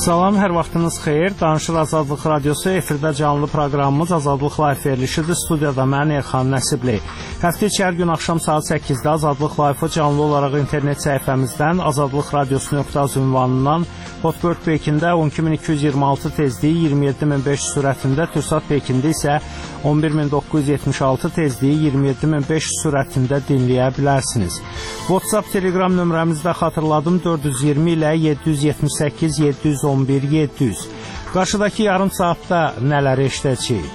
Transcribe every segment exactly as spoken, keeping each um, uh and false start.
Salam, hər vaxtınız xeyir. Danışır Azadlıq Radiosu, efirdə canlı proqramımız Azadlıq Live verilişidir. Studiyada mən Elxan Nəsibli. Həftə içi hər gün axşam saat səkkizdə Azadlıq Live canlı olaraq internet səhifəmizdən azadlıq radiosu nöqtə az ünvanından Hotbird Pekində on iki min iki yüz iyirmi altı tezliyi iyirmi yeddi min beş yüz sürətində, Türksat Pekində isə on bir min doqquz yüz yetmiş altı tezliyi iyirmi yeddi min beş yüz sürətində dinləyə bilərsiniz. WhatsApp, Telegram nömrəmizdə xatırladım dörd yüz iyirmi ilə yeddi yüz yetmiş səkkiz yeddi yüz on bir yeddi yüz. Qarşıdakı yarım saatda nələr eşidəcəyik?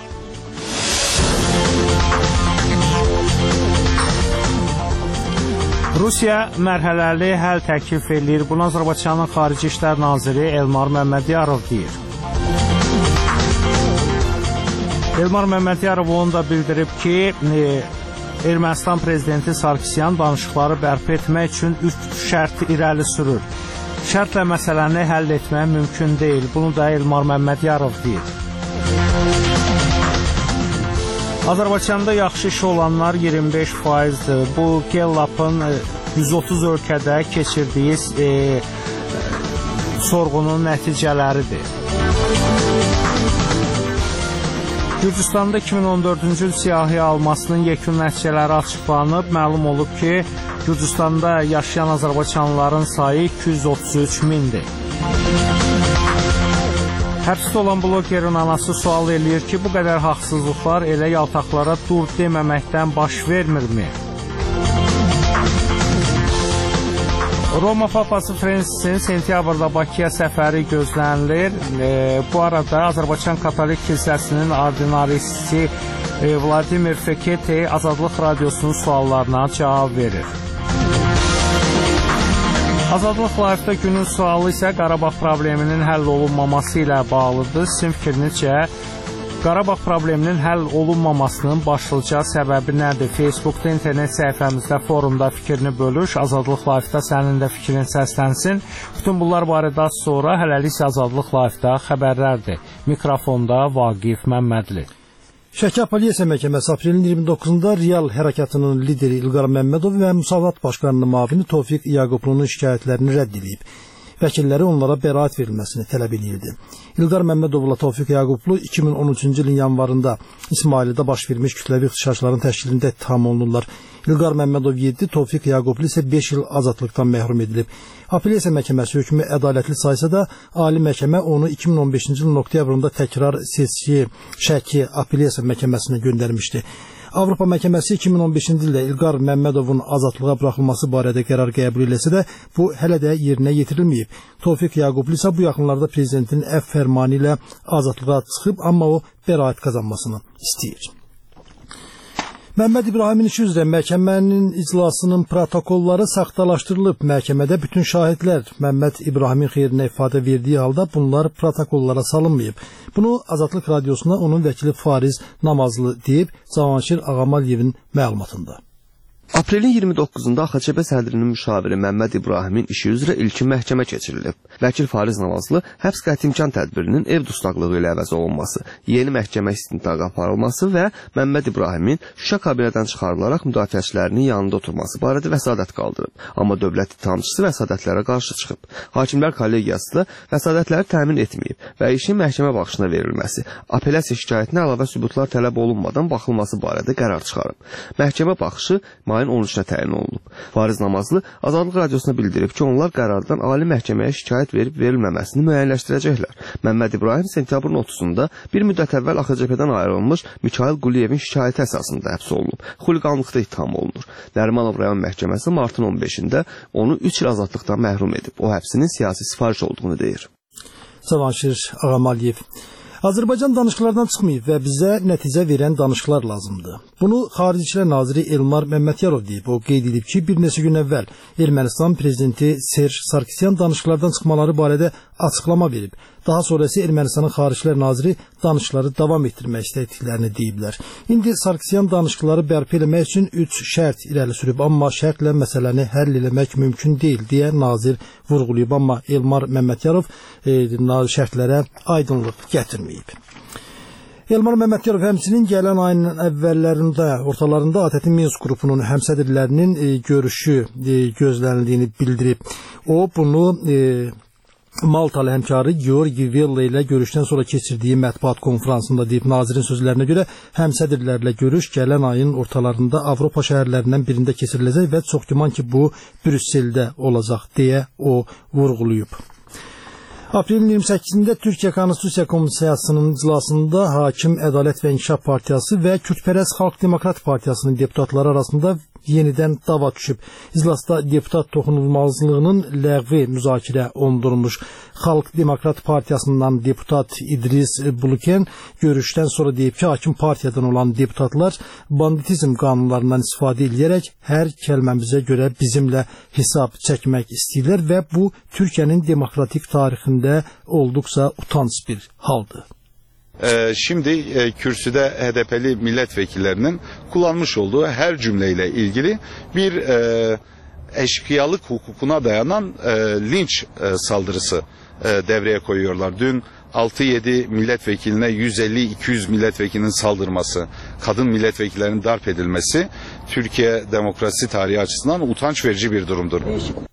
Rusiya mərhələli həll təklif edir. Bunu Azərbaycanın Xarici İşlər Naziri Elmar Məmmədiyarov deyir. Elmar Məmmədiyarov onu da bildirib ki, e, Ermənistan prezidenti Sarkisyan danışıqları bərpa etmək üçün üç şərt irəli sürür. Şərtlə məsələni həll etmək mümkün deyil. Bunu da Elmar Məmmədiyarov deyir. Azərbaycanda yaxşı iş olanlar iyirmi beş faizdir. Bu Gellap'ın yüz otuz ölkədə keçirdiyi e, sorğunun nəticələridir. Gürcüstanda iki min on dördüncü il siyahıya almasının yekun nəticələri açıqlanıb. Məlum olub ki, Gürcüstanda yaşayan Azərbaycanlıların sayı iki yüz otuz üç mindir. Həbsdə olan blogerin anası sual eləyir ki, bu qədər haqsızlıqlar elə yaltaqlara dur deməməkdən baş vermirmi? Roma Papası Fransisin sentyabrda Bakıya səfəri gözlənilir. E, bu arada Azərbaycan Katolik Kilsəsinin ordinarisi e, Vladimir Fekete Azadlıq Radiosunun suallarına cavab verir. Azadlıq Live-da günün sualı isə Qarabağ probleminin həll olunmaması ilə bağlıdır. Sizin fikrinizcə, Qarabağ probleminin həll olunmamasının başlıca səbəbi nədir? Facebookda, internet səhifəmizdə, forumda fikrini bölüş. Azadlıq Live-da sənin də fikrin səslənsin. Bütün bunlar barədə sonra hələlik isə Azadlıq Live-da xəbərlərdir. Mikrofonda Vaqif Məmmədli. Şəki Apellyasiya Məhkəməsi aprelin iyirmi doqquzunda Real hərəkatının lideri İlqar Məmmədov və Müsavat Başqanının müavini Tofiq Yaqublu'nun şikayətlərini rədd edib. Vəkilləri onlara bəraət verilməsini tələb edirdi. İlqar Məmmədovla Tofiq Yaqublu iki min on üçüncü ilin yanvarında İsmailidə baş vermiş kütləvi ixtişaşların təşkilində ittiham olunurlar. İlqar Məmmədov yeddi, Tofiq Yaqublu isə beş il azadlıqdan məhrum edilib. Apellyasiya Məhkəməsi hökmü ədalətli saysa da, Ali Məhkəmə onu iki min on beşinci ilin oktyabrında təkrar seçki Şəki Apellyasiya Məhkəməsinə göndərmişdi. Avropa Məhkəməsi iki min on beşinci ildə İlqar Məmmədovun azadlığa buraxılması barədə qərar qəbul eləsə də, bu hələ də yerinə yetirilməyib. Tofiq Yaqublu isə bu yaxınlarda prezidentin əfv fərmanı ilə azadlığa çıxıb, amma o bəraət qazanmasını istəyir. Məmməd İbrahimin işi üzrə məhkəmənin iclasının protokolları saxtalaşdırılıb. Məhkəmədə bütün şahidlər Məmməd İbrahimin xeyrinə ifadə verdiyi halda bunlar protokollara salınmayıb. Bunu Azadlıq Radiosuna onun vəkili Fariz Namazlı deyib Cavanşir Ağamaliyevin məlumatında. Aprelin iyirmi doqquzunda A X C B sədrinin müşaviri Məmməd İbrahimin işi üzrə ilkin məhkəmə keçirilib. Vəkil Fariz Namazlı həbs qətimkan tədbirinin ev dustaqlığı ilə əvəz olunması, yeni məhkəmə istintaqı aparılması və Məmməd İbrahimin Şuşa kabinədən çıxarılaraq müdafiəçilərinin yanında oturması barədə vəsadət qaldırıb. Amma dövlət ittihamçısı vəsadətlərə qarşı çıxıb. Hakimlər kollegiyası da vəsadətləri təmin etməyib və işin məhkəmə baxışına verilməsi, apellyasiya şikayətinə əlavə sübutlar tələb olunmadan baxılması barədə qərar çıxarıb. Məhkəmə baxışı mayın on üçünə təyin olunub. Fariz Namazlı Azadlıq Radiosuna bildirib ki, onlar qərardan Ali Məhkəməyə şikayət verib verilməməsini müəyyənləşdirəcəklər. Məmməd İbrahim sentyabrın otuzunda bir müddət əvvəl A X C B-dən ayrılmış Mikhail Quliyevin şikayəti əsasında həbs olunub. Xuliqanlıqda ittiham olunur. Nərimanov rayon məhkəməsi martın on beşində onu üç il azadlıqdan məhrum edib. O həbsinin siyasi sifariş olduğunu deyir. Cavanşir Ağamaliyev. Azərbaycan danışıqlardan çıxmayıb və bizə nəticə verən danışıqlar lazımdır. Bunu Xarici İşlər Naziri Elmar Məmmədiyarov deyib. O qeyd edib ki, bir neçə gün əvvəl Ermənistan prezidenti Serj Sarkisyan danışıqlardan çıxmaları barədə açıqlama verib. Daha sonrası Ermənistanın Xarici İşlər Naziri danışıqları davam etdirmək istədiklərini deyiblər. İndi Sarkisyan danışıqları bərpa etmək üçün üç şərt irəli sürüb, amma şərtlə məsələni həll etmək mümkün deyil deyə nazir vurğulayıb. Amma Elmar Məmmədiyarov e, şərtlərə aydınlıq gətirməyib. Elmar Məmmədiyarov həmçinin gələn ayın əvvəllərində, ortalarında A T T Minsk qrupunun həmsədrlərinin e, görüşü e, gözlənildiyini bildirib. O bunu e, Maltalı həmkarı Georgi Vella ilə görüşdən sonra keçirdiyi mətbuat konfransında deyib. Nazirin sözlərinə görə həmsədrlərlə görüş gələn ayın ortalarında Avropa şəhərlərindən birində keçiriləcək və çox güman ki, bu Brüsseldə olacaq deyə o vurğulayıb. Aprelin iyirmi səkkizində Türkiyə Konstitusiya Komissiyasının iclasında Hakim Ədalət və İnkişaf Partiyası və Kürdpərəst Xalq Demokrat Partiyasının deputatları arasında yenidən dava düşüb. İclasda deputat toxunulmazlığının ləğvi müzakirə olunmuş. Xalq Demokrat Partiyasından deputat İdris Buluken görüşdən sonra deyib ki, hakim partiyadan olan deputatlar banditizm qanunlarından istifadə edərək hər kəlməmizə görə bizimlə hesab çəkmək istəyirlər və bu Türkiyənin demokratik tarixində olduqca utanç bir haldır. Şimdi kürsüde H D P'li milletvekillerinin kullanmış olduğu her cümleyle ilgili bir e, eşkıyalık hukukuna dayanan e, linç e, saldırısı e, devreye koyuyorlar. Dün altı yedi milletvekiline yüz elli iki yüz milletvekilinin saldırması, kadın milletvekillerinin darp edilmesi Türkiye demokrasi tarihi açısından utanç verici bir durumdur.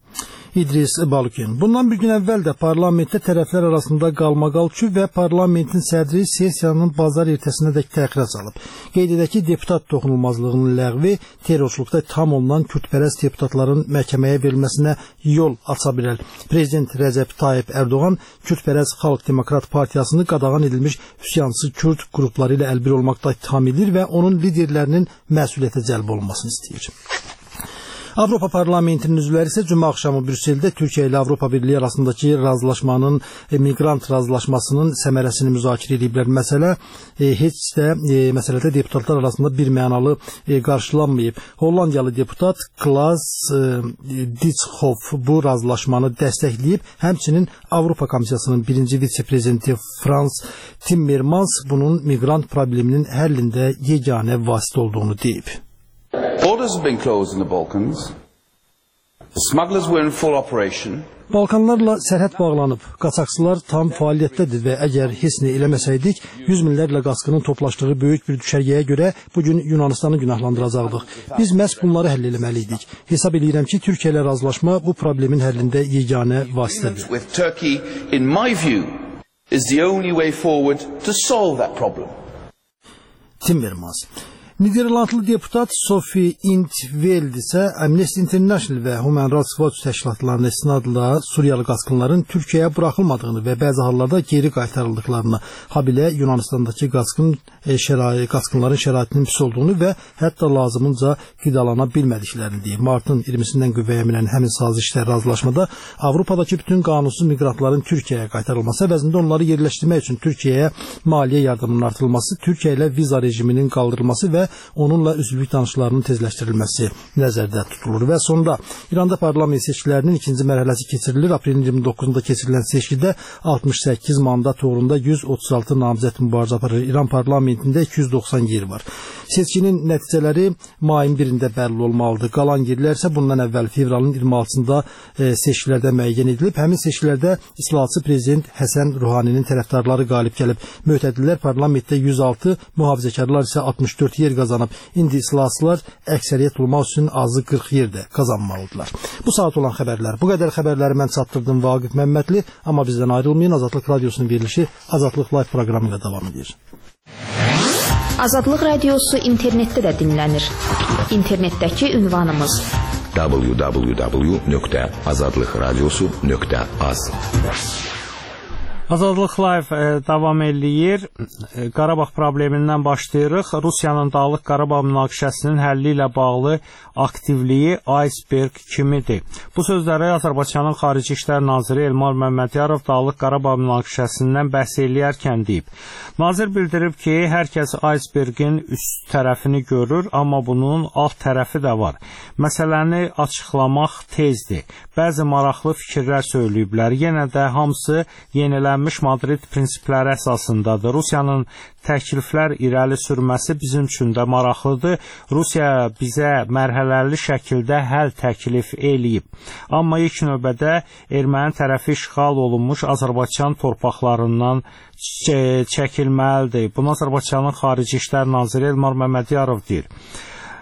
İdris Baluken. Bundan bir gün əvvəl də parlamentdə tərəflər arasında qalmaqal düşüb və parlamentin sədri sessiyanın bazar ertəsinə dək təxirə salıb. Qeyd edək ki, deputat toxunulmazlığının ləğvi terrorçuluqda tam olunan kürdpərəst deputatların məhkəməyə verilməsinə yol aça bilər. Prezident Rəcəb Tayyip Ərdoğan Kürdpərəst Xalq Demokrat Partiyasını qadağan edilmiş üsyançı Kürd qrupları ilə əlbir olmaqda ittiham edir və onun liderlərinin məsuliyyətə cəlb olunmasını istəyir. Avropa Parlamentinin üzvləri isə cümə axşamı Brüsseldə Türkiyə ilə Avropa Birliyi arasındakı razılaşmanın, e, miqrant razılaşmasının səmərəsini müzakirə ediblər. Məsələ e, heç də e, məsələdə deputatlar arasında bir mənalı e, qarşılanmayıb. Hollandiyalı deputat Klaas e, Ditschhoff bu razılaşmanı dəstəkləyib. Həmçinin Avropa Komissiyasının birinci vitse-prezidenti Frans Timmermans bunun miqrant probleminin həllində yeganə vasitə olduğunu deyib. Borders have been closed in the Balkans. The smugglers were in full operation. Balkanlarla sərhəd bağlanıb, qaçaqçılar tam fəaliyyətdədir və əgər heç nə eləməsəydik, yüz minlərlə qaçqının toplaşdığı böyük bir düşərgəyə görə bugün Yunanistanı günahlandıracaqdıq. Biz məhz bunları həll eləməliydik. Hesab edirəm ki, Türkiyə ilə razılaşma bu problemin həllində yeganə vasitədir. With Turkey, in my view, is the only way forward to solve that problem. Timmermans. Niderlandlı deputat Sophie in 't Veld isə Amnesty International və Human Rights Watch təşkilatlarına istinadla Suriyalı qaçqınların Türkiyəyə buraxılmadığını və bəzi hallarda geri qaytarıldıqlarını, habelə Yunanistandakı qaçqın e, şərai, qaçqınların şəraitinin pis olduğunu və hətta lazımınca qidalana bilmədiklərini deyib. Martın iyirmisindən qüvvəyə minən həmin sazişlə razılaşmada Avropadakı bütün qanunsuz miqrantların Türkiyəyə qaytarılması əvəzində onları yerləşdirmək üçün Türkiyəyə maliyyə yardımının artırılması, Türkiyə ilə viza rejiminin qaldırılması və onunla üzvlük danışıqlarının tezləşdirilməsi nəzərdə tutulur. Və sonda İranda parlament seçkilərinin ikinci mərhələsi keçirilir. Aprelin iyirmi doqquzunda keçirilən seçkidə altmış səkkiz mandat uğrunda yüz otuz altı namizəd mübarizə aparır. İran parlamentində iki yüz doxsan yer var. Seçkinin nəticələri mayın birində bəlli olmalıdır. Qalan yerlər isə bundan əvvəl fevralın iyirmi altısında e, seçkilərdə müəyyən edilib. Həmin seçkilərdə islahatçı prezident Həsən Ruhaninin tərəfdarları qalib gəlib. Möhtədilər parlamentdə yüz altı, mühafizəkarlar isə altmış dörd yer qazanıb. İndi islahatçılar əksəriyyət olmaq üçün azı qırx yer də qazanmalıdırlar. Bu saat olan xəbərlər. Bu qədər xəbərləri mən çatdırdım Vaqif Məmmədli, amma bizdən ayrılmayın. Azadlıq Radiosunun verilişi Azadlıq Live proqramı ilə davam edir. Azadlıq Radiosu internetdə də dinlənir. İnternetdəki ünvanımız w w w nöqtə azadlıqradiosu nöqtə az. Azadlıq Live e, davam eləyir. E, Qarabağ problemindən başlayırıq. Rusiyanın Dağlıq Qarabağ münaqişəsinin həlli ilə bağlı aktivliyi iceberg kimidir. Bu sözləri Azərbaycanın Xarici İşlər Naziri Elmar Məmmədiyarov Dağlıq Qarabağ münaqişəsindən bəhs eləyərkən deyib. Nazir bildirib ki, hər kəs icebergin üst tərəfini görür, amma bunun alt tərəfi də var. Məsələni açıqlamaq tezdir. Bəzi maraqlı fikirlər söyləyiblər. Yenə də hamısı yenilənmiş Madrid prinsipləri əsasındadır. Rusiyanın təkliflər irəli sürməsi bizim üçün də maraqlıdır. Rusiya bizə mərhələli şəkildə həll təklif eləyib. Amma ilk növbədə erməni tərəfi işğal olunmuş Azərbaycan torpaqlarından çəkilməlidir. Bunu Azərbaycanın Xarici İşlər Naziri Elmar Məmmədiyarov deyir.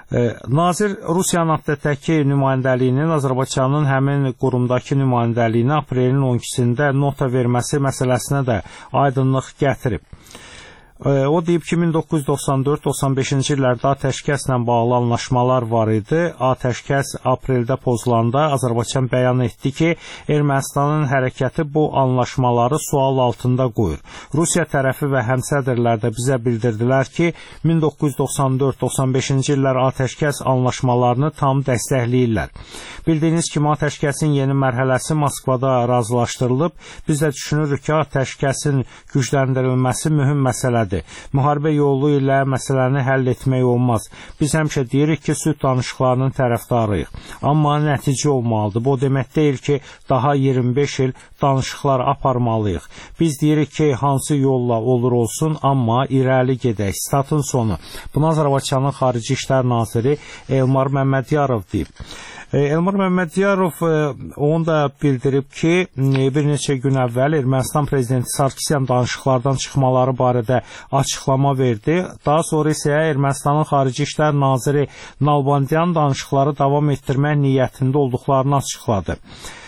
Nazir Rusiyanın Akdərdəki nümayəndəliyinin Azərbaycanın həmin qurumdakı nümayəndəliyinə aprelin on ikisində nota verməsi məsələsinə də aydınlıq gətirib. O deyib ki, min doqquz yüz doxsan dörd doxsan beşinci illərdə atəşkəslə bağlı anlaşmalar var idi. Atəşkəs apreldə pozulanda Azərbaycan bəyan etdi ki, Ermənistanın hərəkəti bu anlaşmaları sual altında qoyur. Rusiya tərəfi və həmsədrlər də bizə bildirdilər ki, min doqquz yüz doxsan dörd doxsan beşinci illər atəşkəs anlaşmalarını tam dəstəkləyirlər. Bildiyiniz kimi, atəşkəsin yeni mərhələsi Moskvada razılaşdırılıb. Biz də düşünürük ki, atəşkəsin gücləndirilməsi mühüm məsələdir. Müharibə yolu ilə məsələni həll etmək olmaz. Biz həmişə deyirik ki, sülh danışıqlarının tərəfdarıyıq. Amma nəticə olmalıdır. Bu demək deyil ki, daha iyirmi beş il danışıqlar aparmalıyıq. Biz deyirik ki, hansı yolla olur olsun, amma irəli gedək. Statın sonu. Bunu Azərbaycanın Xarici İşlər Naziri Elmar Məmmədiyarov deyib. Elmar Məmmədiyarov onu da bildirib ki, bir neçə gün əvvəl Ermənistan prezidenti Sarkisyan danışıqlardan çıxmaları barədə açıqlama verdi. Daha sonra isə Ermənistanın Xarici İşlər Naziri Nalbandiyan danışıqları davam etdirmək niyyətində olduqlarını açıqladı.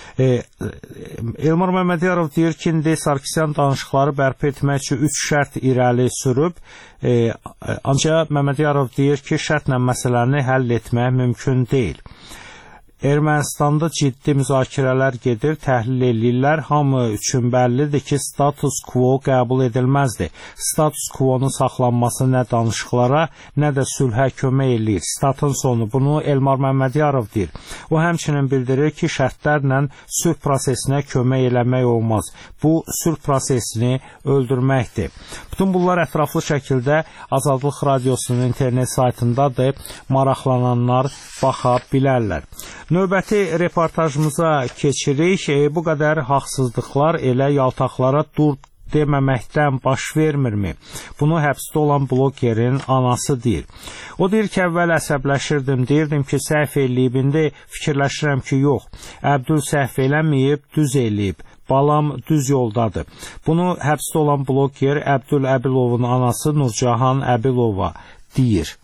Elmar Məmmədiyarov deyir ki, indi Sarkisyan danışıqları bərpa etmək üçün üç şərt irəli sürüb. Ancaq Məmmədiyarov deyir ki, şərtlə məsələni həll etmək mümkün deyil. Ermənistanda ciddi müzakirələr gedir, təhlil eləyirlər. Hamı üçün bəllidir ki, status quo qəbul edilməzdir. Status quo-nun saxlanması nə danışıqlara, nə də sülhə kömək eləyir. Statın sonu. Bunu Elmar Məmmədiyarov deyir. O həmçinin bildirir ki, şərtlərlə sülh prosesinə kömək eləmək olmaz. Bu, sülh prosesini öldürməkdir. Bütün bunlar ətraflı şəkildə Azadlıq Radiosunun internet saytındadır. Maraqlananlar baxa bilərlər. Növbəti reportajımıza keçirik. E, bu qədər haqsızlıqlar elə yaltaqlara dur deməməkdən baş vermirmi? Bunu həbsdə olan blogerin anası deyir. O deyir ki, əvvəl əsəbləşirdim, deyirdim ki, səhv eləyib, indi fikirləşirəm ki, yox, Əbdül səhv eləməyib, düz eləyib. Balam düz yoldadır. Bunu həbsdə olan bloger Əbdül Əbilovun anası Nurcahan Əbilova deyir.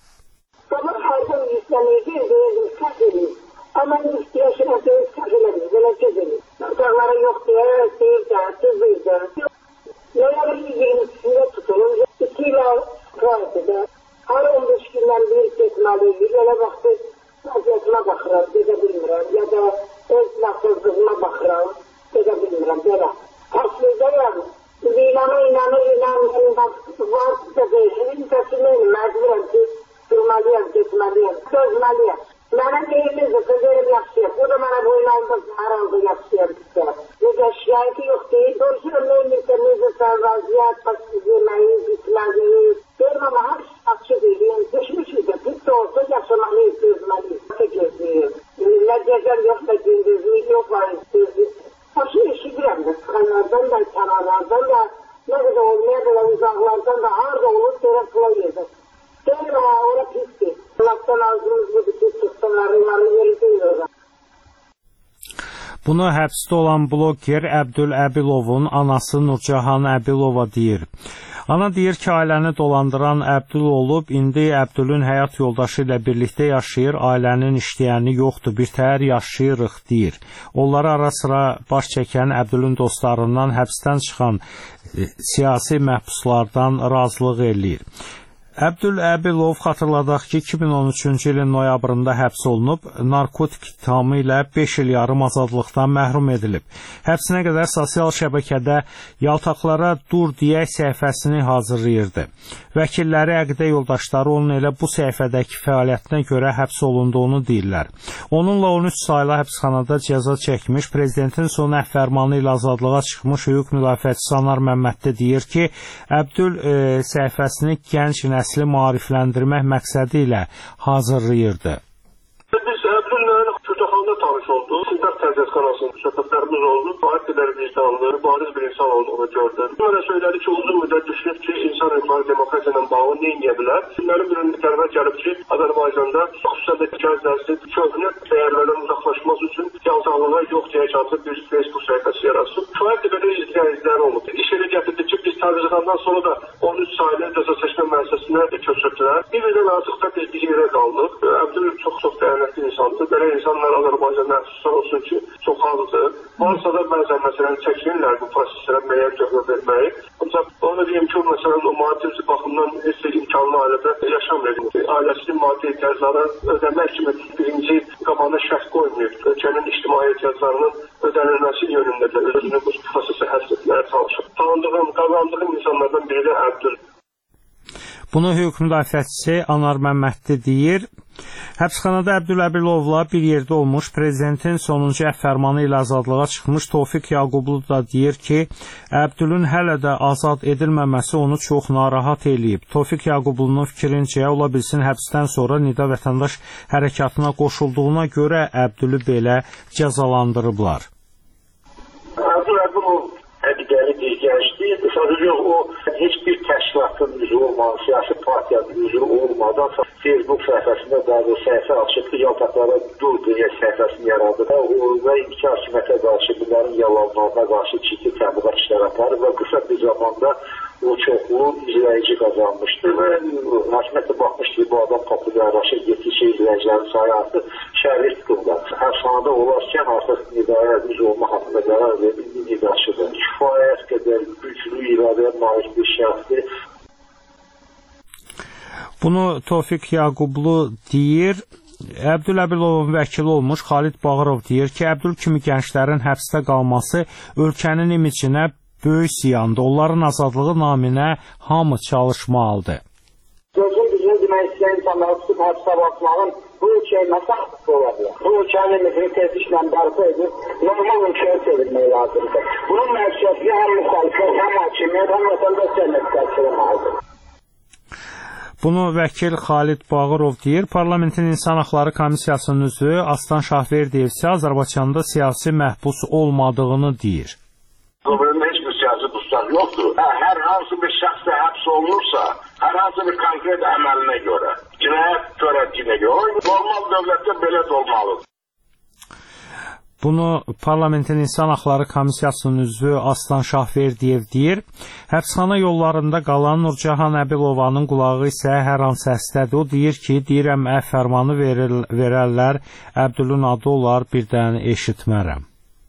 Ama ihtiyaçına söz kafiledir, böyle çözelim. Doktorlara yok diye, seyirde, sızıydı. Neler ilgilisinde tutulur, iki ile tuvalette. Her on beş günden bir kesmeli, böyle baktık, vaziyetime bakıram, edebilmirəm, ya da öz nasılsızlığıma bakıram, edebilmirəm, böyle. Aslında yani, inanı inanı inanı var da değişimin taşımayın, mecburen ki, durmalıyım, geçmeliyim, sözmeliyim. Mənə deyilirdi, sözlerim yaxşıyım. O da mənə boyunayında arandı yaxşıyım. Necə şikayəti yox deyil. Doğrusu ömrəyinizdə necə sən vəziyyət, başsız yeməyi, bitməyi. Deyirəm ama hər şey açıq deyil. Düşmüşüydü. Pis də olsa yaşamalıyız, gözməliyik. Gözləyim. Nə gecəm yox da gündüzlük yox var. Başı eşidirəm də. Sıxanlardan da, kənarlardan da, nə qədər olmaya da, uzaqlardan da, harada olur, görə pula yedir. Deyirəm, ora pisdir. Allah'tan ağzımız bu bütün çıksınlarından yeri duyuyorlar. Bunu həbsdə olan bloger Əbdül Əbilovun anası Nurcahan Əbilova deyir. Ana deyir ki, ailəni dolandıran Əbdül olub, indi Əbdülün həyat yoldaşı ilə birlikdə yaşayır, ailənin işləyəni yoxdur, bir təhər yaşayırıq deyir. Onları ara sıra baş çəkən Əbdülün dostlarından həbsdən çıxan e, siyasi məhbuslardan razılıq eləyir. Əbdül Əbilov xatırladaq ki, iki min on üçüncü ilin noyabrında həbs olunub, narkotik ittihamı ilə beş il yarım azadlıqdan məhrum edilib. Həbsinə qədər sosial şəbəkədə yaltaqlara dur deyək səhifəsini hazırlayırdı. Vəkilləri, əqidə yoldaşları onun elə bu səhifədəki fəaliyyətinə görə həbs olunduğunu deyirlər. Onunla on üç saylı həbsxanada cəza çəkmiş, prezidentin son əhvərmanı ilə azadlığa çıxmış hüquq müdafiəçisi Anar Məmmədli deyir ki, Əbdül e, səhifəsini gənc nəsli maarifləndirmək məqsədi ilə hazırlayırdı. Biz Əbdüllə tutaqanda tanış oldu. Sintak Tərzəsxanasında söhbətlərimiz oldu. Faiz qədər vicdanlı, bariz bir insan olduğunu gördüm. Böyle söylədi ki, uzun müddət düşünüb ki, insan hüquqları demokratiya ilə bağlı nə edə bilər? Günlərin birində qərara gəlib ki, Azərbaycanda xüsusən də gənclər nəsli köhnə dəyərlərdən uzaqlaşmaq üçün yazarlığa yox deyəcəksə bir Facebook səhifəsi yaratsın. Faiz qədər izləyiciləri olub. İş elə gətirdi ki, biz Tərzəsxandan sonra da on üç saylı cəza seçmə müəssisəsinə köçürdülər. Bir birdən artıq da bir yerə qaldıq. Əbdül çox-çox dəyərli insandır. Belə insanlar Azərbaycanda məxsuslar olsun ki, çox azdır. Varsa da bəzən məsələn çəkilinlər bu proseslərə müəyyən cəza verməyi. Ancaq onu deyim ki, məsələn o maddi baxımdan heç bir imkanlı ailədə yaşamır. Ailəsinin maddi ehtiyacları ödəmək kimi birinci qabağına şərt qoymuyor. Ölkənin ictimai ehtiyaclarının ödənilməsi yönündə də özünü bu prosesi həsr etməyə çalışır. Tanıdığım, qazandığım insanlardan biri də Əbdül. Bunu hüquq müdafiəçisi Anar Məmmədli deyir. Həbsxanada Əbdüləbilovla bir yerdə olmuş prezidentin sonuncu əfv fərmanı ilə azadlığa çıxmış Tofiq Yaqublu da deyir ki, Əbdülün hələ də azad edilməməsi onu çox narahat eləyib. Tofiq Yaqublunun fikrincə ola bilsin həbsdən sonra Nida vətəndaş hərəkatına qoşulduğuna görə Əbdülü belə cəzalandırıblar. Əbdüləbilov əqidəli bir gəncdir. Sadəcə o heç bir təşkilatın üzvü olmadan, siyasi partiyanın üzvü olmadan Facebook səhifəsində bəzi səhifə açıb ki, yaltaqlara dur deyə səhifəsini yaradır və indiki hakimiyyətə qarşı bunların yalanlarına qarşı ciddi təbliğat işlər aparır və qısa bir zamanda o çoxlu izləyici qazanmışdır və hakimiyyətə baxmışdır ki, bu adam populyarlaşır, getdikcə izləyicilərin sayı artır, şəhərli tutulur. Həbsxanada olarkən artıq nidaya üzv olma haqqında qərar verib, nidaşıdır. Kifayət qədər güclü iradəyə malik bir şəxsdir. Bunu Tofiq Yaqublu deyir. Əbdüləbilovun vəkili olmuş Xalid Bağırov deyir ki, Əbdül kimi gənclərin həbsdə qalması ölkənin imicinə böyük ziyandır. Onların azadlığı naminə hamı çalışmalıdır. Gözün düzünü demək istəyən insanları tutub həbsə batmağın bu ölkəyə nasıl haqqı ola bilər? Bu ölkənin mühüm tezliklə bərpa edib normal ölkəyə çevirmək lazımdır. Bunun məqsədi həm müxalifət, həm hakimiyyət, həm vətəndaş cəmiyyəti təşkilləməlidir. Bunu vəkil Xalid Bağırov deyir. Parlamentin İnsan Haqları Komissiyasının üzvü Aslan Şahverdiyev isə Azərbaycanda siyasi məhbus olmadığını deyir. Qüvvənin heç bir siyasi tutsak yoxdur. Hər hansı bir şəxs həbs olunursa, hər hansı bir konkret əməlinə görə, cinayət törətdiyinə görə, normal dövlətdə belə də olmalıdır. Bunu Parlamentin İnsan Haqları Komissiyasının üzvü Aslan Şahverdiyev deyir. Həbsxana yollarında qalan Nurcahan Əbilovanın qulağı isə hər an səsdədir. O deyir ki, deyirəm əfv fərmanı verərlər, Əbdülün adı olar, birdən eşitmərəm.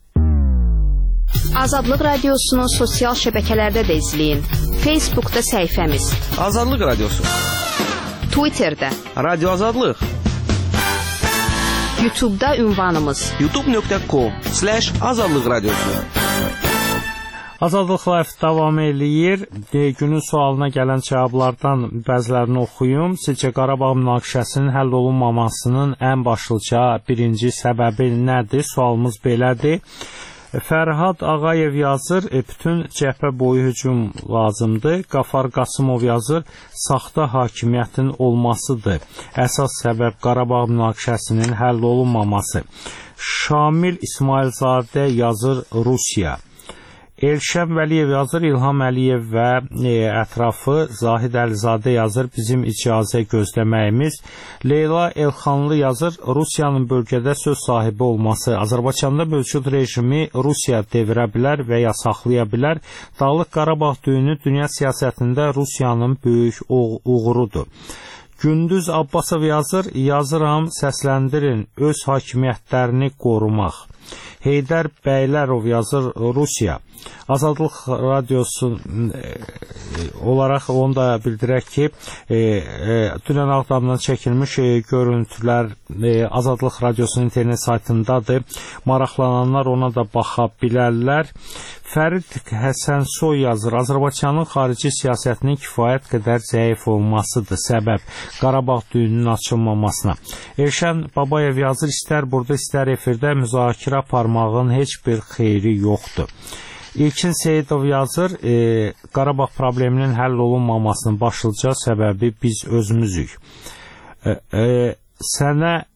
Azadlıq Radiosu'nu sosial şəbəkələrdə də izləyin. Facebook'da səhifəmiz. Azadlıq Radiosu. Twitter'da. Radio Azadlıq. YouTube'da ünvanımız. youtube nöqtə com slash azadlıq radiosu. Azadlıq Live davam eləyir. Günün sualına gələn cavablardan bəzilərini oxuyum. Sizcə Qarabağ münaqişəsinin həll olunmamasının ən başlıca birinci səbəbi nədir? Sualımız belədir. Fərhad Ağayev yazır, bütün cəbhə boyu hücum lazımdır. Qafar Qasımov yazır, saxta hakimiyyətin olmasıdır. Əsas səbəb Qarabağ münaqişəsinin həll olunmaması. Şamil İsmailzadə yazır, Rusiya. Elşən Vəliyev yazır, İlham Əliyev və e, ətrafı. Zahid Əlizadə yazır, bizim icazə gözləməyimiz. Leyla Elxanlı yazır, Rusiyanın bölgədə söz sahibi olması. Azərbaycanda mövcud rejimi Rusiya devirə bilər və ya saxlaya bilər. Dağlıq Qarabağ düyünü dünya siyasətində Rusiyanın böyük uğurudur. Gündüz Abbasov yazır, yazıram, səsləndirin, öz hakimiyyətlərini qorumaq. Heydər Bəylərov yazır, Rusiya. Azadlıq Radiosu e, olaraq onu da bildirək ki, e, e, dünən Ağdamdan çəkilmiş e, görüntülər e, Azadlıq Radiosunun internet saytındadır. Maraqlananlar ona da baxa bilərlər. Fərid Həsənsoy yazır, Azərbaycanın xarici siyasətinin kifayət qədər zəif olmasıdır səbəb Qarabağ düyününün açılmamasına. Elşən Babayev yazır, istər burada, istər efirdə müzakirə aparmağın heç bir xeyri yoxdur. İlkin Seyidov yazır, e, Qarabağ probleminin həll olunmamasının başlıca səbəbi biz özümüzük. E, e, Sənə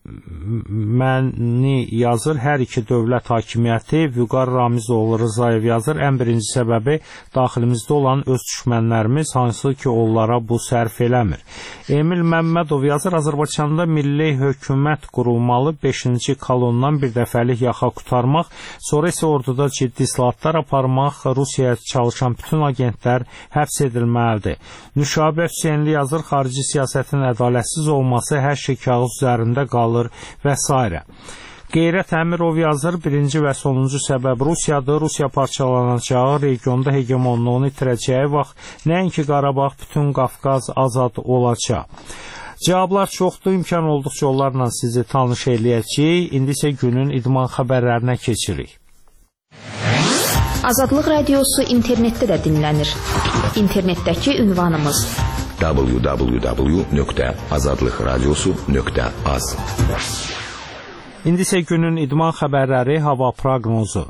Məni yazır, hər iki dövlət hakimiyyəti, Vüqar Ramizoğlu Rızayev yazır, ən birinci səbəbi daxilimizdə olan öz düşmənlərimiz, hansı ki onlara bu sərf eləmir. Emil Məmmədov yazır, Azərbaycanda milli hökumət qurulmalı, beşinci kolondan bir dəfəlik yaxa qutarmaq, sonra isə orduda ciddi islahatlar aparmaq, Rusiyaya çalışan bütün agentlər həbs edilməlidir. Nüşabə Hüseynli yazır, xarici siyasətin ədalətsiz olması, hər şey kağız üzərində qalır və s. Qeyrət Əmirov yazır, birinci və sonuncu səbəb Rusiyadır. Rusiya parçalanacağı, regionda hegemonluğunu itirəcəyi vaxt nəinki Qarabağ, bütün Qafqaz azad olacaq. Cavablar çoxdur, imkan olduqca onlarla sizi tanış eləyəcəyik. İndi isə günün idman xəbərlərinə keçirik. Azadlıq Radiosu internetdə də dinlənir. İnternetdəki ünvanımız w w w nöqtə azadlıq radiosu nöqtə az. İndi isə günün idman xəbərləri, hava proqnozu.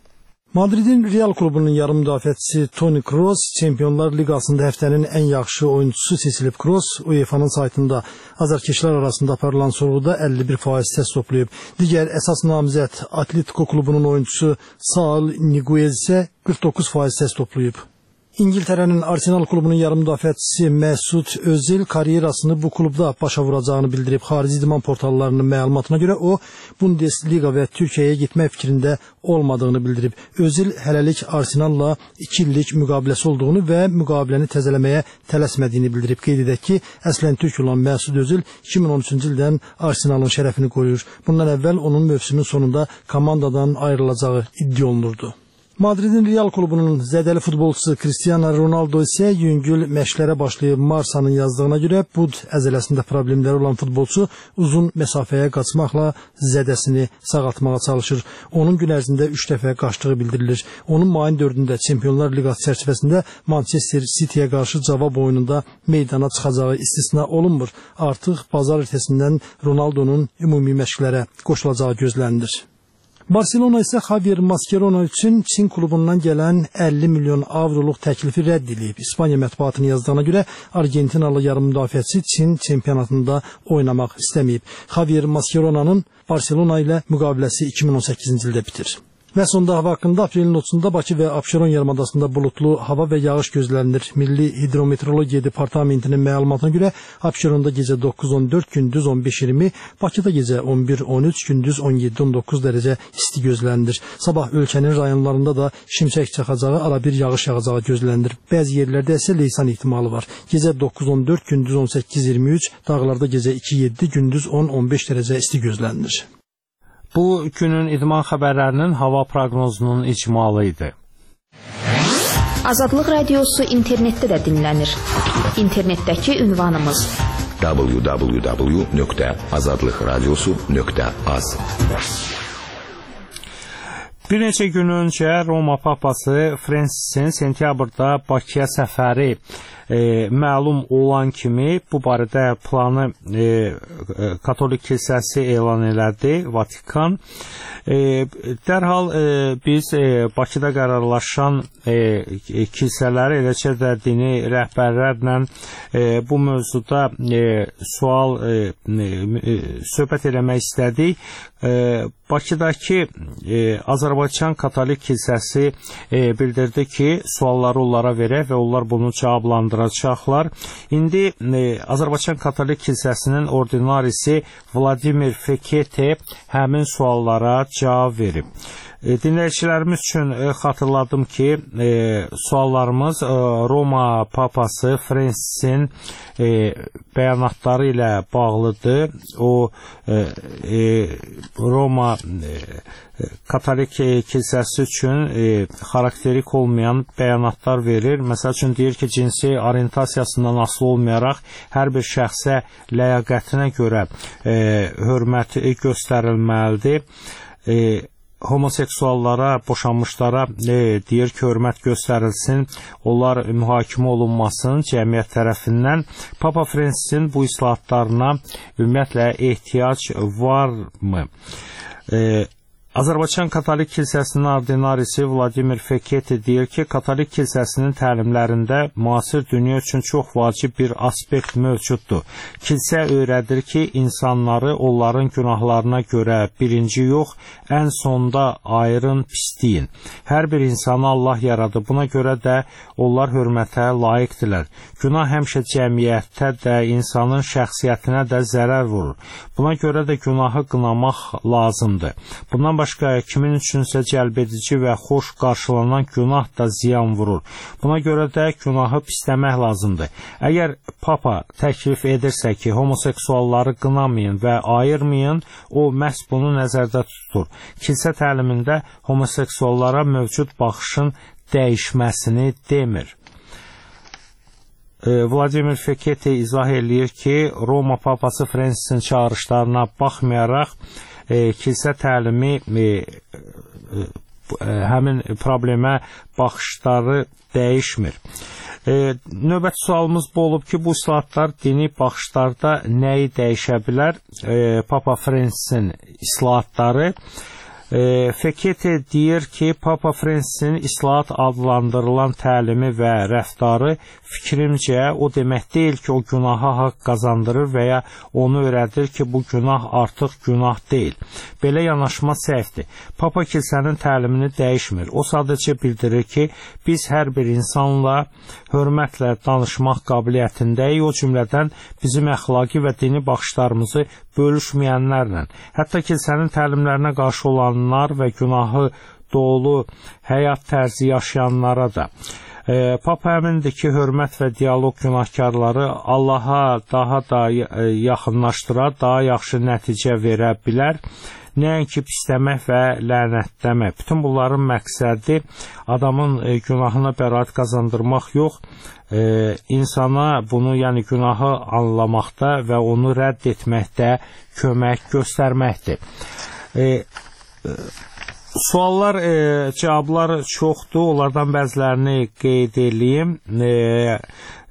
Madridin Real klubunun yarım müdafiəçisi Toni Kroos Çempionlar Liqasında həftənin ən yaxşı oyuncusu seçilib. Kroos UEFA'nın saytında azarkeşlər arasında aparılan sorğuda əlli bir faiz səs toplayıb. Digər əsas namizəd Atletico klubunun oyuncusu Saul Niguez isə qırx doqquz faiz səs toplayıb. İngiltərənin Arsenal klubunun yarım müdafiəçisi Məsud Özil karyerasını bu klubda başa vuracağını bildirib. Xarici idman portallarının məlumatına görə o, Bundesliga və Türkiyəyə getmək fikrində olmadığını bildirib. Özil hələlik Arsenalla iki illik müqaviləsi olduğunu və müqaviləni təzələməyə tələsmədiyini bildirib. Qeyd edək ki, əslən Türk olan Məsud Özil iki min on üçüncü ildən Arsenalın şərəfini qoruyur. Bundan əvvəl onun mövsümün sonunda komandadan ayrılacağı iddia olunurdu. Madridin Real klubunun zədəli futbolçusu Cristiano Ronaldo isə yüngül məşqlərə başlayıb. Marsanın yazdığına görə bud əzələsində problemləri olan futbolçu uzun məsafəyə qaçmaqla zədəsini sağaltmağa çalışır. Onun gün ərzində üç dəfə qaçdığı bildirilir. Onun mayın dördündə Çempionlar Liqası çərçivəsində Manchester City'yə qarşı cavab oyununda meydana çıxacağı istisna olunmur. Artıq bazar ertəsindən Ronaldo'nun ümumi məşqlərə qoşulacağı gözlənilir. Barcelona isə Javier Mascherano üçün Çin klubundan gələn əlli milyon avroluq təklifi rədd edib. İspaniya mətbuatının yazdığına görə Argentinalı yarım müdafiəçi Çin çempionatında oynamaq istəməyib. Javier Mascherano'nun Barcelona ilə müqaviləsi iki min on səkkizinci ildə bitir. Və sonda hava haqqında aprelin otuzunda Bakı və Abşeron yarımadasında bulutlu hava və yağış gözlənilir. Milli Hidrometeorologiya Departamentinin məlumatına görə Abşeronda gecə doqquz on dörd, gündüz on beş iyirmi, Bakıda gecə on bir on üç, gündüz on yeddi on doqquz dərəcə isti gözlənilir. Sabah ölkənin rayonlarında da şimşək çaxacağı, ara bir yağış yağacağı gözlənilir. Bəzi yerlərdə isə leysan ehtimalı var. Gecə doqquz on dörd, gündüz on səkkiz iyirmi üç, dağlarda gecə iki yeddi, gündüz on on beş dərəcə isti gözlənilir. Bu günün idman xəbərlərinin hava proqnozunun icmalı idi. Azadlıq Radiosu internetdə də dinlənir. İnternetdəki ünvanımız w w w nöqtə azadlıq radiosu nöqtə az. Bir neçə gün öncə Roma Papası Fransisin sentyabrda Bakıya səfəri e, məlum olan kimi bu barədə planı e, Katolik kilsəsi elan elədi, Vatikan. E, dərhal e, biz e, Bakıda qərarlaşan e, kilsələri, eləcə də dini rəhbərlərlə e, bu mövzuda e, sual e, e, söhbət eləmək istədik. E, Bakıdakı e, Azərbaycan Katolik kilsəsi e, bildirdi ki, sualları onlara verək və onlar bunu cavablandıracaqlar. İndi e, Azərbaycan Katolik kilsəsinin ordinarisi Vladimir Fekete həmin suallara cavab verib. E, dinləyicilərimiz üçün e, xatırladım ki, e, suallarımız e, Roma Papası Fransisin e, bəyanatları ilə bağlıdır. O e, e, Roma e, Katolik kilsəsi üçün e, xarakterik olmayan bəyanatlar verir. Məsəl üçün deyir ki, cinsi orientasiyasından asılı olmayaraq hər bir şəxsə ləyaqətinə görə e, hörmət göstərilməlidir. E, homoseksuallara, boşanmışlara e, deyir ki, hörmət göstərilsin, onlar mühakimə olunmasın cəmiyyət tərəfindən. Papa Fransisin bu islahatlarına ümumiyyətlə ehtiyac varmı? E, Azərbaycan Katolik Kilsəsinin ordinarisi Vladimir Feketi deyir ki, Katolik Kilsəsinin təlimlərində müasir dünya üçün çox vacib bir aspekt mövcuddur. Kilsə öyrədir ki, insanları onların günahlarına görə birinci yox, ən sonda ayırın, pisləyin. Hər bir insanı Allah yaradı. Buna görə də onlar hörmətə layiqdirlər. Günah həmişə cəmiyyətdə də, insanın şəxsiyyətinə də zərər vurur. Buna görə də günahı qınamaq lazımdır. Bundan başqa kimin üçünsə cəlbedici və xoş qarşılanan günah da ziyan vurur. Buna görə də günahı pisləmək lazımdır. Əgər Papa təklif edirsə ki, homoseksualları qınamayın və ayırmayın, o məhz bunu nəzərdə tutur. Kilsə təlimində homoseksuallara mövcud baxışın dəyişməsini demir. Vladimir Feketi izah eləyir ki, Roma Papası Fransisin çağırışlarına baxmayaraq, e, kilsə təlimi e, e, həmin problemə baxışları dəyişmir. E, növbəti sualımız bu olub ki, bu islahatlar dini baxışlarda nəyi dəyişə bilər? E, Papa Fransisin islahatları E, Feketi deyir ki, Papa Fransisin islahat adlandırılan təlimi və rəftarı fikrimcə o demək deyil ki, o günaha haqq qazandırır və ya onu öyrədir ki, bu günah artıq günah deyil. Belə yanaşma səhvdir. Papa kilsənin təlimini dəyişmir. O sadəcə bildirir ki, biz hər bir insanla hörmətlə danışmaq qabiliyyətindəyik, o cümlədən bizim əxlaqi və dini baxışlarımızı bölüşməyənlərlə, hətta kilsənin təlimlərinə qarşı olanlar və günahı dolu həyat tərzi yaşayanlara da. E, Papa əmindir ki, hörmət və dialoq günahkarları Allaha daha da yaxınlaşdıra, daha yaxşı nəticə verə bilər. Nəinki pisləmək və lənətləmək. Bütün bunların məqsədi adamın e, günahına bəraət qazandırmaq yox, e, insana bunu, yəni günahı anlamaqda və onu rədd etməkdə kömək göstərməkdir. E, e, Suallar, e, cavablar çoxdur, onlardan bəzilərini qeyd edeyim. E,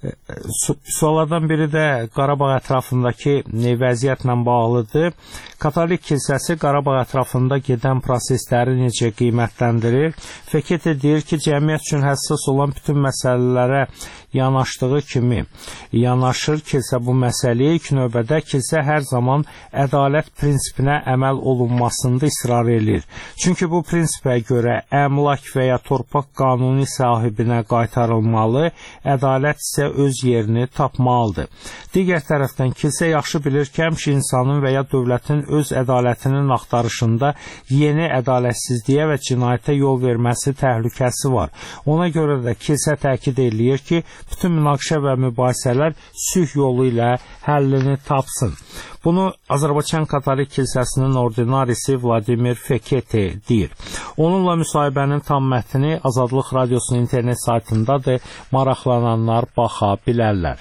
Suallardan biri də Qarabağ ətrafındakı vəziyyətlə bağlıdır. Katolik kilsəsi Qarabağ ətrafında gedən prosesləri necə qiymətləndirir? Feketi deyir ki, cəmiyyət üçün həssas olan bütün məsələlərə yanaşdığı kimi yanaşır kilsə bu məsələyə. İlk növbədə kilsə hər zaman ədalət prinsipinə əməl olunmasında israr edir. Çünki bu prinsipə görə əmlak və ya torpaq qanuni sahibinə qaytarılmalı, ədalət isə öz yerini tapmalıdır. Digər tərəfdən kilsə yaxşı bilir ki, həmişə insanın və ya dövlətin öz ədalətinin axtarışında yeni ədalətsizliyə və cinayətə yol verməsi təhlükəsi var. Ona görə də kilsə təkid eləyir ki, bütün münaqişə və mübahisələr sülh yolu ilə həllini tapsın. Bunu Azərbaycan Katolik Kilsəsinin ordinarisi Vladimir Feketi deyir. Onunla müsahibənin tam mətni Azadlıq Radiosunun internet saytındadır. Maraqlananlar baxa bilərlər.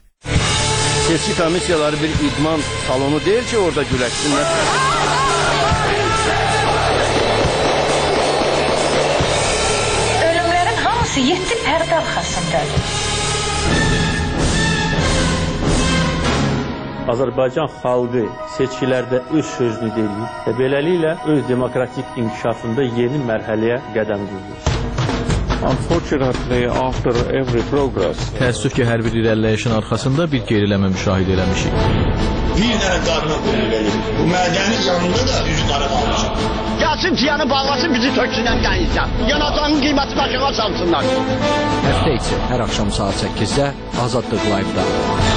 Seçki komissiyaları bir idman salonu deyil ki, orada güləşsinlər. Ölümlərin hamısı yeddi pərdə arxasındadır. Azərbaycan xalqı seçkilərdə öz sözünü deyir və beləliklə öz demokratik inkişafında yeni mərhələyə qədəm qoyur. Unfortunately, after every progress, təəssüf ki, hər bir irəliləyişin arxasında bir geriləmə müşahidə eləmişik. Bir dənə qarına qulu verir. Bu mədənin yanında da yüz qarı qalmışıq. Gəlsin ciyanı bağlasın, bizi töksünən qənizdən. Yanacağın qiyməti başına salsınlar. Həftə içi hər axşam saat səkkizdə Azadlıq Live-da.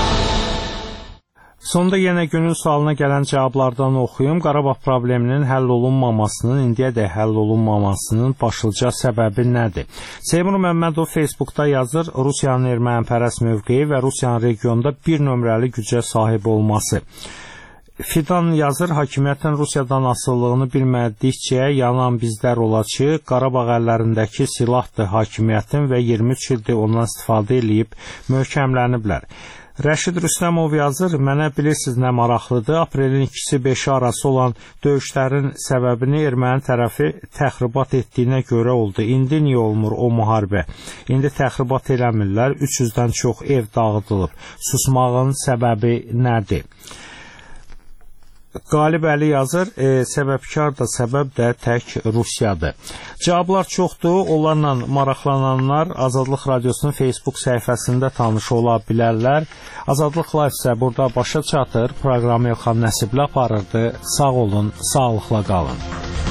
Sonda yenə günün sualına gələn cavablardan oxuyum. Qarabağ probleminin həll olunmamasının, indiyədək həll olunmamasının başlıca səbəbi nədir? Seymur Məmmədov Facebookda yazır, Rusiyanın ermənipərəst mövqeyi və Rusiyanın regionda bir nömrəli gücə sahib olması. Fidan yazır, hakimiyyətin Rusiyadan asıllığını bilmədikcə yanan bizlər olacaq, Qarabağ əllərindəki silahdır hakimiyyətin və iyirmi üç ildir ondan istifadə edib möhkəmləniblər. Rəşid Rüstəmov yazır, mənə bilirsiniz nə maraqlıdır, aprelin ikisi beşi arası olan döyüşlərin səbəbini erməni tərəfi təxribat etdiyinə görə oldu. İndi niyə olmur o müharibə? İndi təxribat eləmirlər, üç yüzdən çox ev dağıdılıb. Susmağın səbəbi nədir? Qalib Əli yazır, e, səbəbkar da səbəb də tək Rusiyadır. Cavablar çoxdur, onlarla maraqlananlar Azadlıq Radiosunun Facebook səhifəsində tanış ola bilərlər. Azadlıq Live isə burada başa çatır. Proqramı Elxan Nəsibli aparırdı. Sağ olun, sağlıqla qalın.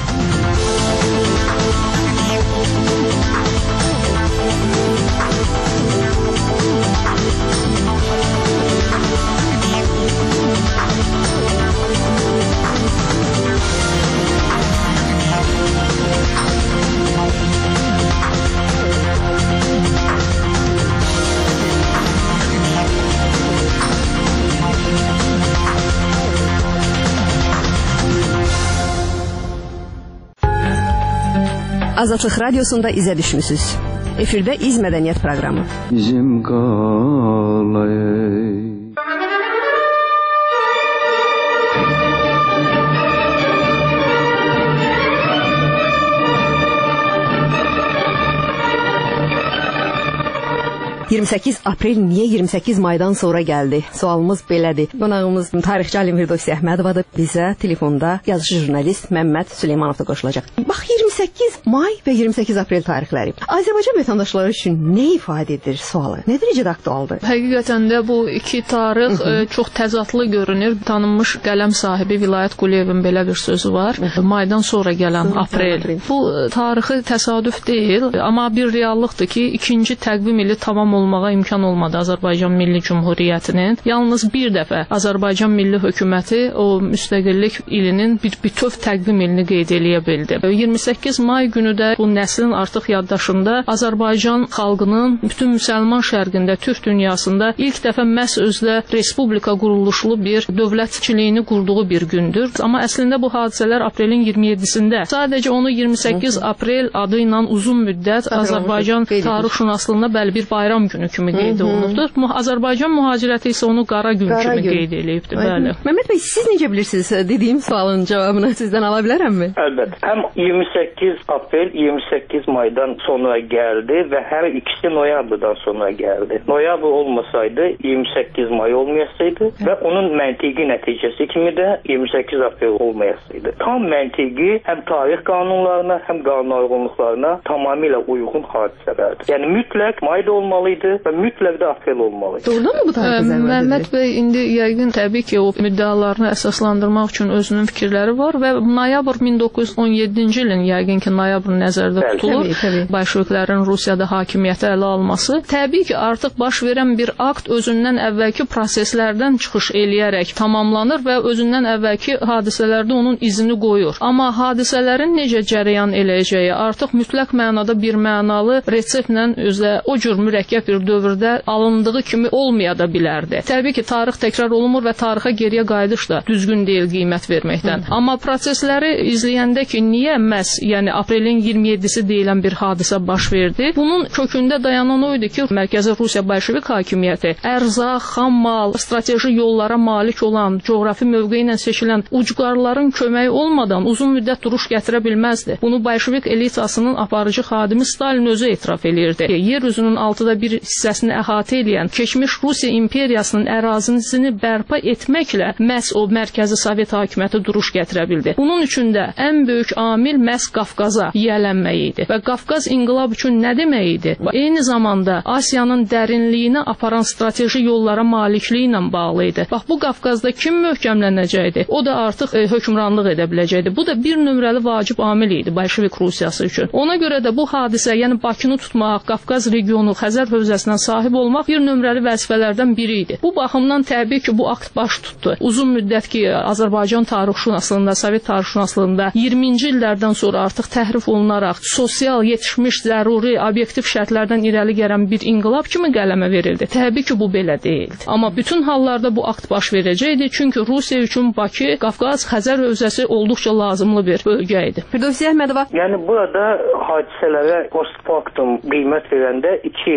Azadlıq Radiosunda izə düşmüsünüz. Efirdə İz Mədəniyyət proqramı. Bizim qalay. iyirmi səkkiz aprel niyə iyirmi səkkiz maydan sonra gəldi? Sualımız belədir. Qonağımız tarixçi Alim Firdovsi Əhmədovadır. Bizə telefonda yazıcı jurnalist Məmməd Süleymanov da qoşulacaq. Bax, iyirmi səkkiz may və iyirmi səkkiz aprel tarixləri Azərbaycan vətəndaşları üçün nə ifadə edir sualı? Nə dərəcədə aktualdır? Həqiqətən də bu iki tarix ə, çox təzadlı görünür. Tanınmış qələm sahibi Vilayət Quliyevin belə bir sözü var. Maydan sonra gələn aprel. Bu tarixi təsadüf deyil, amma bir reallıqdır ki, ikinci təqvim ili tamam olmağa imkan olmadı Azərbaycan Milli Cümhuriyyətinin. Yalnız bir dəfə Azərbaycan Milli Hökuməti o müstəqillik ilinin bir bütöv təqvim ilini qeyd eləyə bildi. iyirmi səkkiz may günü də bu nəslin artıq yaddaşında Azərbaycan xalqının bütün müsəlman şərqində, türk dünyasında ilk dəfə məhz özlə respublika quruluşlu bir dövlətçiliyini qurduğu bir gündür. Amma əslində bu hadisələr aprelin iyirmi yeddisində. Sadəcə onu iyirmi səkkiz aprel adı ilə uzun müddət Azərbaycan tarixşünaslığında bəli bir bayram günü kimi qeyd olunubdur. Azərbaycan mühacirəti isə onu qara gün qara kimi gün. qeyd eləyibdir. Bəli. Məmməd bəy, siz necə bilirsiniz? Dediyim sualın cavabını sizdən ala bilərəmmi? Əlbəttə. Həm iyirmi səkkiz aprel iyirmi səkkiz maydan sonra gəldi və hər ikisi noyabrdan sonra gəldi. Noyabr olmasaydı iyirmi səkkiz may olmayasaydı və onun məntiqi nəticəsi kimi də iyirmi səkkiz aprel olmayasaydı. Tam məntiqi həm tarix qanunlarına, həm qanunauyğunluqlarına tamamilə uyğun hadisələrdir. Yəni mütləq mayda olmalıydı və mütləq də aprel olmalıydı. Doğrudanmı bu tarixə zərurətdir? Məmməd bəy indi yəqin təbii ki, o müddəalarını əsaslandırmaq üçün özünün fikirləri var və noyabr min doqquz yüz on yeddinci ilin yəqin ki, noyabr nəzərdə tutulur. Təbii, təbii. Bolşeviklərin Rusiyada hakimiyyəti ələ alması. Təbii ki, artıq baş verən bir akt özündən əvvəlki proseslərdən çıxış eləyərək tamamlanır və özündən əvvəlki hadisələrdə onun izini qoyur. Amma hadisələrin necə cərəyan eləyəcəyi artıq mütləq mənada bir mənalı reseptlə özə o cür mürəkkəb bir dövrdə alındığı kimi olmaya da bilərdi. Təbii ki, tarix təkrar olunmur və tarixə geriyə qayıdış da düzgün deyil qiymət verməkdən. Hı. Amma prosesləri izləyəndə ki, niyə məhz, yəni aprelin iyirmi yeddisi deyilən bir hadisə baş verdi? Bunun kökündə dayanan o idi ki, Mərkəzi Rusiya Bolşevik hakimiyyəti ərzaq, xam mal, strateji yollara malik olan, coğrafi mövqeyi ilə seçilən ucqarların köməyi olmadan uzun müddət duruş gətirə bilməzdi. Bunu Bolşevik elitasının aparıcı xadimi Stalin özü etiraf eləyirdi. Yer üzünün altıda bir hissəsini əhatə edən keçmiş Rusiya imperiyasının ərazisini bərpa etməklə məhz o mərkəzi Sovet hakimiyyəti duruş gətirə bildi. Bunun üçün də ən böyük amil məhz Qafqaza yiyələnmək idi. Və Qafqaz inqilab üçün nə demək idi? Eyni zamanda Asiyanın dərinliyinə aparan strateji yollara malikliyi ilə bağlı idi. Bax, bu Qafqazda kim möhkəmlənəcəkdi? O da artıq e, hökmranlıq edə biləcəkdi. Bu da bir nömrəli vacib amil idi Bolşevik Rusiyası üçün. Ona görə də bu hadisə, yəni Bakını tutmaq, Qafqaz regionu, Xəzər hövzəsinə sahib olmaq bir nömrəli vəzifələrdən biri idi. Bu baxımdan təbii ki, bu akt baş tutdu. Uzun müddət ki, Azərbaycan tarixşünaslığında, Sovet tarixşünaslığında iyirminci illərdən sonra artıq təhrif olunaraq sosial, yetişmiş, zəruri, obyektiv şərtlərdən irəli gələn bir inqilab kimi qələmə verildi. Təbii ki, bu belə deyildi. Amma bütün hallarda bu akt baş verəcəkdi, çünki Rusiya üçün Bakı, Qafqaz, Xəzər hövzəsi olduqca lazımlı bir bölgə idi. Firdovsi Əhmədova. Yəni burada hadisələrə post factum qiymət verəndə iki hadisə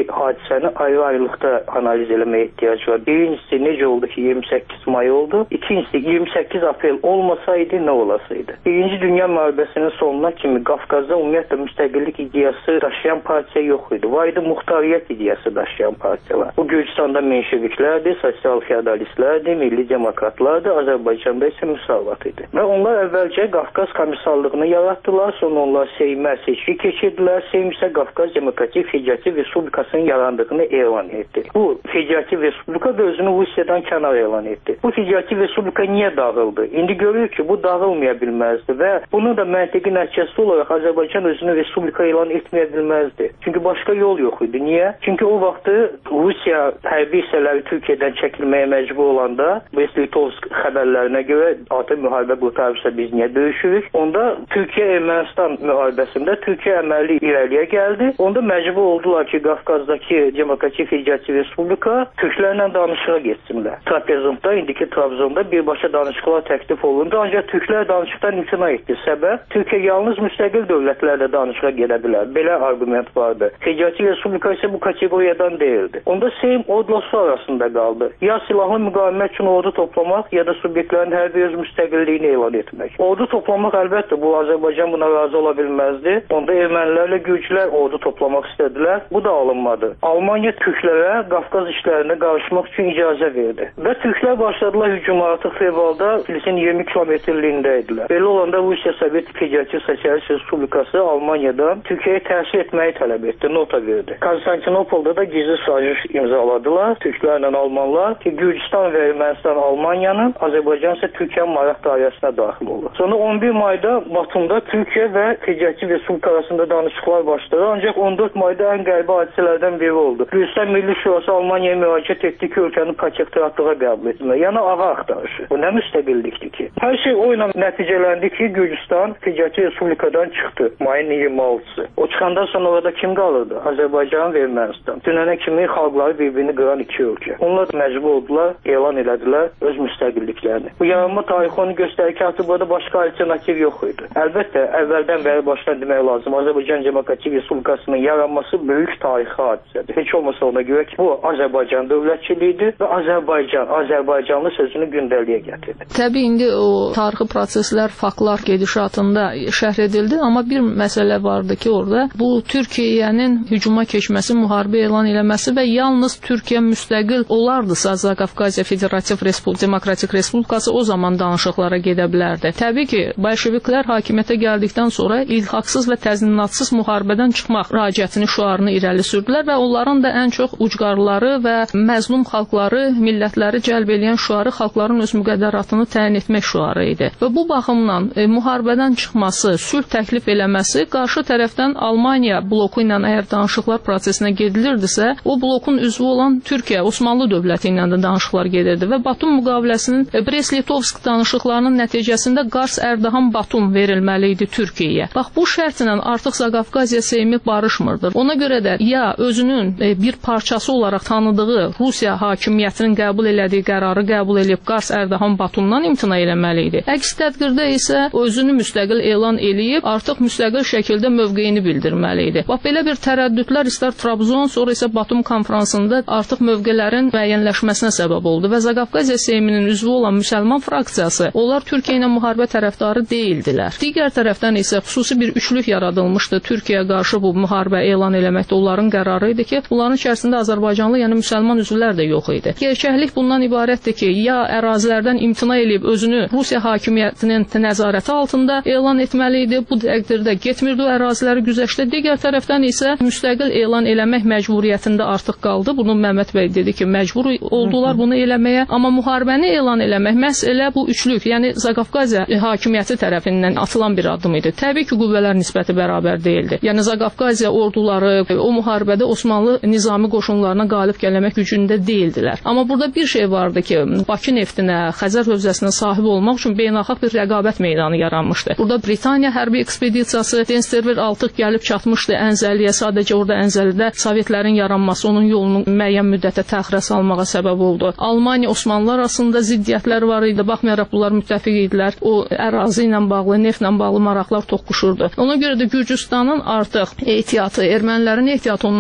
hadisəni ayrı-ayrılıqda analiz eləməyə ehtiyac var. Birincisi, necə oldu ki, iyirmi səkkiz may oldu? İkincisi, iyirmi səkkiz aprel olmasaydı nə olasaydı? Birinci Dünya müharibəsinin sonuna kimi Qafqazda ümumiyyətlə müstəqillik ideyası daşıyan partiya yox idi. Var idi muxtariyyət ideyası daşıyan partiyalar. Bu Gürcistanda menşeviklərdir, sosial feodalistlərdir, milli demokratlardır, Azərbaycanda isə müsavat idi. Və onlar əvvəlcə Qafqaz komissarlığını yaratdılar, sonra onlar Seymə seçki keçirdilər, Seym isə Qafqaz Demokratik Federativ Respublikasının yarandığını elan etdi. Bu Federativ Respublika da özünü Rusiyadan kənar elan etdi. Bu Federativ Respublika niyə dağıldı? İndi görürük ki, bu dağılmaya bilməzdi və bunun da məntiqi nəticəsi olaraq Azərbaycan özünü Respublika elan etməyə bilməzdi. Çünki başqa yol yox idi. Niyə? Çünki o vaxtı Rusiya hərbi hissələri Türkiyədən çəkilməyə məcbur olanda, Brest-Litovsk xəbərlərinə görə artıq müharibə qurtarırsa biz niyə döyüşürük? Onda Türkiyə-Ermənistan müharibəsində Türkiyə əməli irəliyə gəldi. Onda məcbur oldular ki, Qafqazdakı Demokratik Federativ Respublika Türklərlə danışığa getsinlər. Trapezonda, indiki Trabzonda birbaşa danışıqlar təklif olundu, ancaq Türklər danışıqdan imtina etdi. Səbəb, Türkiyə yalnız müstəqil dövlətlərlə danışığa gedə bilər. Belə argument vardı. Federativ Respublika isə bu kateqoriyadan deyildi. Onda Seym ordusu arasında qaldı. Ya silahlı müqavimət üçün ordu toplamaq, ya da subyektlərin hər bir öz müstəqilliyini elan etmək. Ordu toplamaq əlbəttə, bu Azərbaycan buna razı ola bilməzdi. Onda ermənilərlə Gürcülər ordu toplamaq istədilər. Bu da alınmadı. Almaniya Türklərə Qafqaz işlərinə qarışmaq üçün icazə verdi. Və Türklər başladılar hücuma artıq fevralda Filisin iyirmi kilometrliyində idilər. Belə olanda Rusiya Sovet Federativ Sosialist Respublikası Almaniyadan Türkiyəyə təsir etməyi tələb etdi, nota verdi. Konstantinopolda da gizli saziş imzaladılar Türklərlə Almanlar ki, Gürcistan və Ermənistan Almaniyanın, Azərbaycan isə Türkiyənin maraq dairəsinə daxil olur. Sonra on bir mayda Batumda Türkiyə və Federativ Respublika arasında danışıqlar başladı. Ancaq on dörd mayda ən qəribə hadisələrdən biri oldu. Gürcistan Milli Şurası Almaniyaya müraciət etdi ki, ölkənin protektoratlığa qəbul etməyə. Yəni ara axtarışı. Bu nə müstəqillikdir ki? Hər şey o ilə nəticələndi ki, Gürcistan Federativ Respublikadan çıxdı mayın iyirmi altısı. O çıxandan sonra orada kim qalırdı? Azərbaycan və Ermənistan. Dünənə kimi xalqları bir-birini qıran iki ölkə. Onlar məcbur oldular, elan elədilər öz müstəqilliklərini. Bu yaranma tarixi onu göstərir ki, artıq burada başqa alternativ yox idi. Əlbəttə, əvvəldən bəri başdan demək lazım. Azərbaycan Demokratik Respublikasının yaranması böyük tarixi hadisədir. Heç olmasa ona görə ki, bu Azərbaycan dövlətçiliyidir və Azərbaycan, Azərbaycanlı sözünü gündəliyə gətirdi. Təbii, indi o tarixi proseslər, faktlar gedişatında şərh edildi, amma bir məsələ vardı ki, orada bu Türkiyənin hücuma keçməsi, müharibə elan eləməsi və yalnız Türkiyə müstəqil olardısa, Qafqaziya Federativ Respublik Demokratik Respublikası o zaman danışıqlara gedə bilərdi. Təbii ki, bolşeviklər hakimiyyətə gəldikdən sonra ilhaqsız və təzminatsız müharibədən çıxmaq raciyətini, şüarını irəli sürdülər və onların da ən çox ucqarları və məzlum xalqları, millətləri cəlb edən şüarı xalqların öz müqəddəratını təyin etmək şüarı idi. Və bu baxımdan e, müharibədən çıxması, sülh təklif eləməsi qarşı tərəfdən Almaniya bloku ilə əgər danışıqlar prosesinə gedilirdisə, o blokun üzvü olan Türkiyə, Osmanlı dövləti ilə də danışıqlar gedirdi və Batum müqaviləsinin e, Brest-Litovsk danışıqlarının nəticəsində Qars Ərdahan Batum verilməli idi Türkiyəyə. Bax, bu şərtlə artıq Zaqafqaziya Seymi barışmırdır. Ona görə də ya özünün e, bir parçası olaraq tanıdığı Rusiya hakimiyyətinin qəbul elədiyi qərarı qəbul edib Qars Ərdahan Batumdan imtina eləməli idi. Əks təqdirdə isə özünü müstəqil elan eləyib artıq müstəqil şəkildə mövqeyini bildirməli idi. Bax, belə bir tərəddüdlər istər Trabzon, sonra isə Batum konfransında artıq mövqələrin müəyyənləşməsinə səbəb oldu və Zaqafqaziya Seyminin üzvü olan müsəlman fraksiyası, onlar Türkiyə ilə müharibə tərəfdarı deyildilər. Digər tərəfdən isə xüsusi bir üçlük yaradılmışdı. Türkiyəyə qarşı bu müharibə elan eləməkdə onların qərarı idi ki, bunların içərisində Azərbaycanlı, yəni müsəlman üzvlər də yox idi. Gerçəklik bundan ibarətdir ki, ya ərazilərdən imtina eləyib özünü Rusiya hakimiyyətinin nəzarəti altında elan etməli idi. Bu təqdirdə getmirdi o əraziləri güzəştə. Digər tərəfdən isə müstəqil elan eləmək məcburiyyətində artıq qaldı. Bunu Məhəmməd bəy dedi ki, məcbur oldular bunu eləməyə. Amma müharibəni elan eləmək məhz elə bu üçlük, yəni Zaqafqaziya hakimiyyəti tərəfindən atılan bir addım idi. Təbii ki, qüvvələr nisbəti bərabər deyildi. Yəni Zaqafqaziya orduları o müharibədə Osmanlı nizami qoşunlarına qalib gəlmək gücündə deyildilər. Amma burada bir şey vardı ki, Bakı neftinə, Xəzər hövzəsinə sahib olmaq üçün beynəlxalq bir rəqabət meydanı yaranmışdı. Burada Britaniya hərbi ekspedisiyası Densterver altıq gəlib çatmışdı Ənzəliyə. Sadəcə orada Ənzəlidə Sovetlərin yaranması onun yolunu müəyyən müddətə təxirə salmağa səbəb oldu. Almaniya Osmanlılar arasında ziddiyyətlər var idi. Baxmayaraq bunlar müttəfiq idilər. O ərazi ilə bağlı, neftlə bağlı maraqlar toqquşurdu. Ona görə də Gürcüstanın artıq ehtiyatı, ermənilərin ehtiyatı ondan ibarət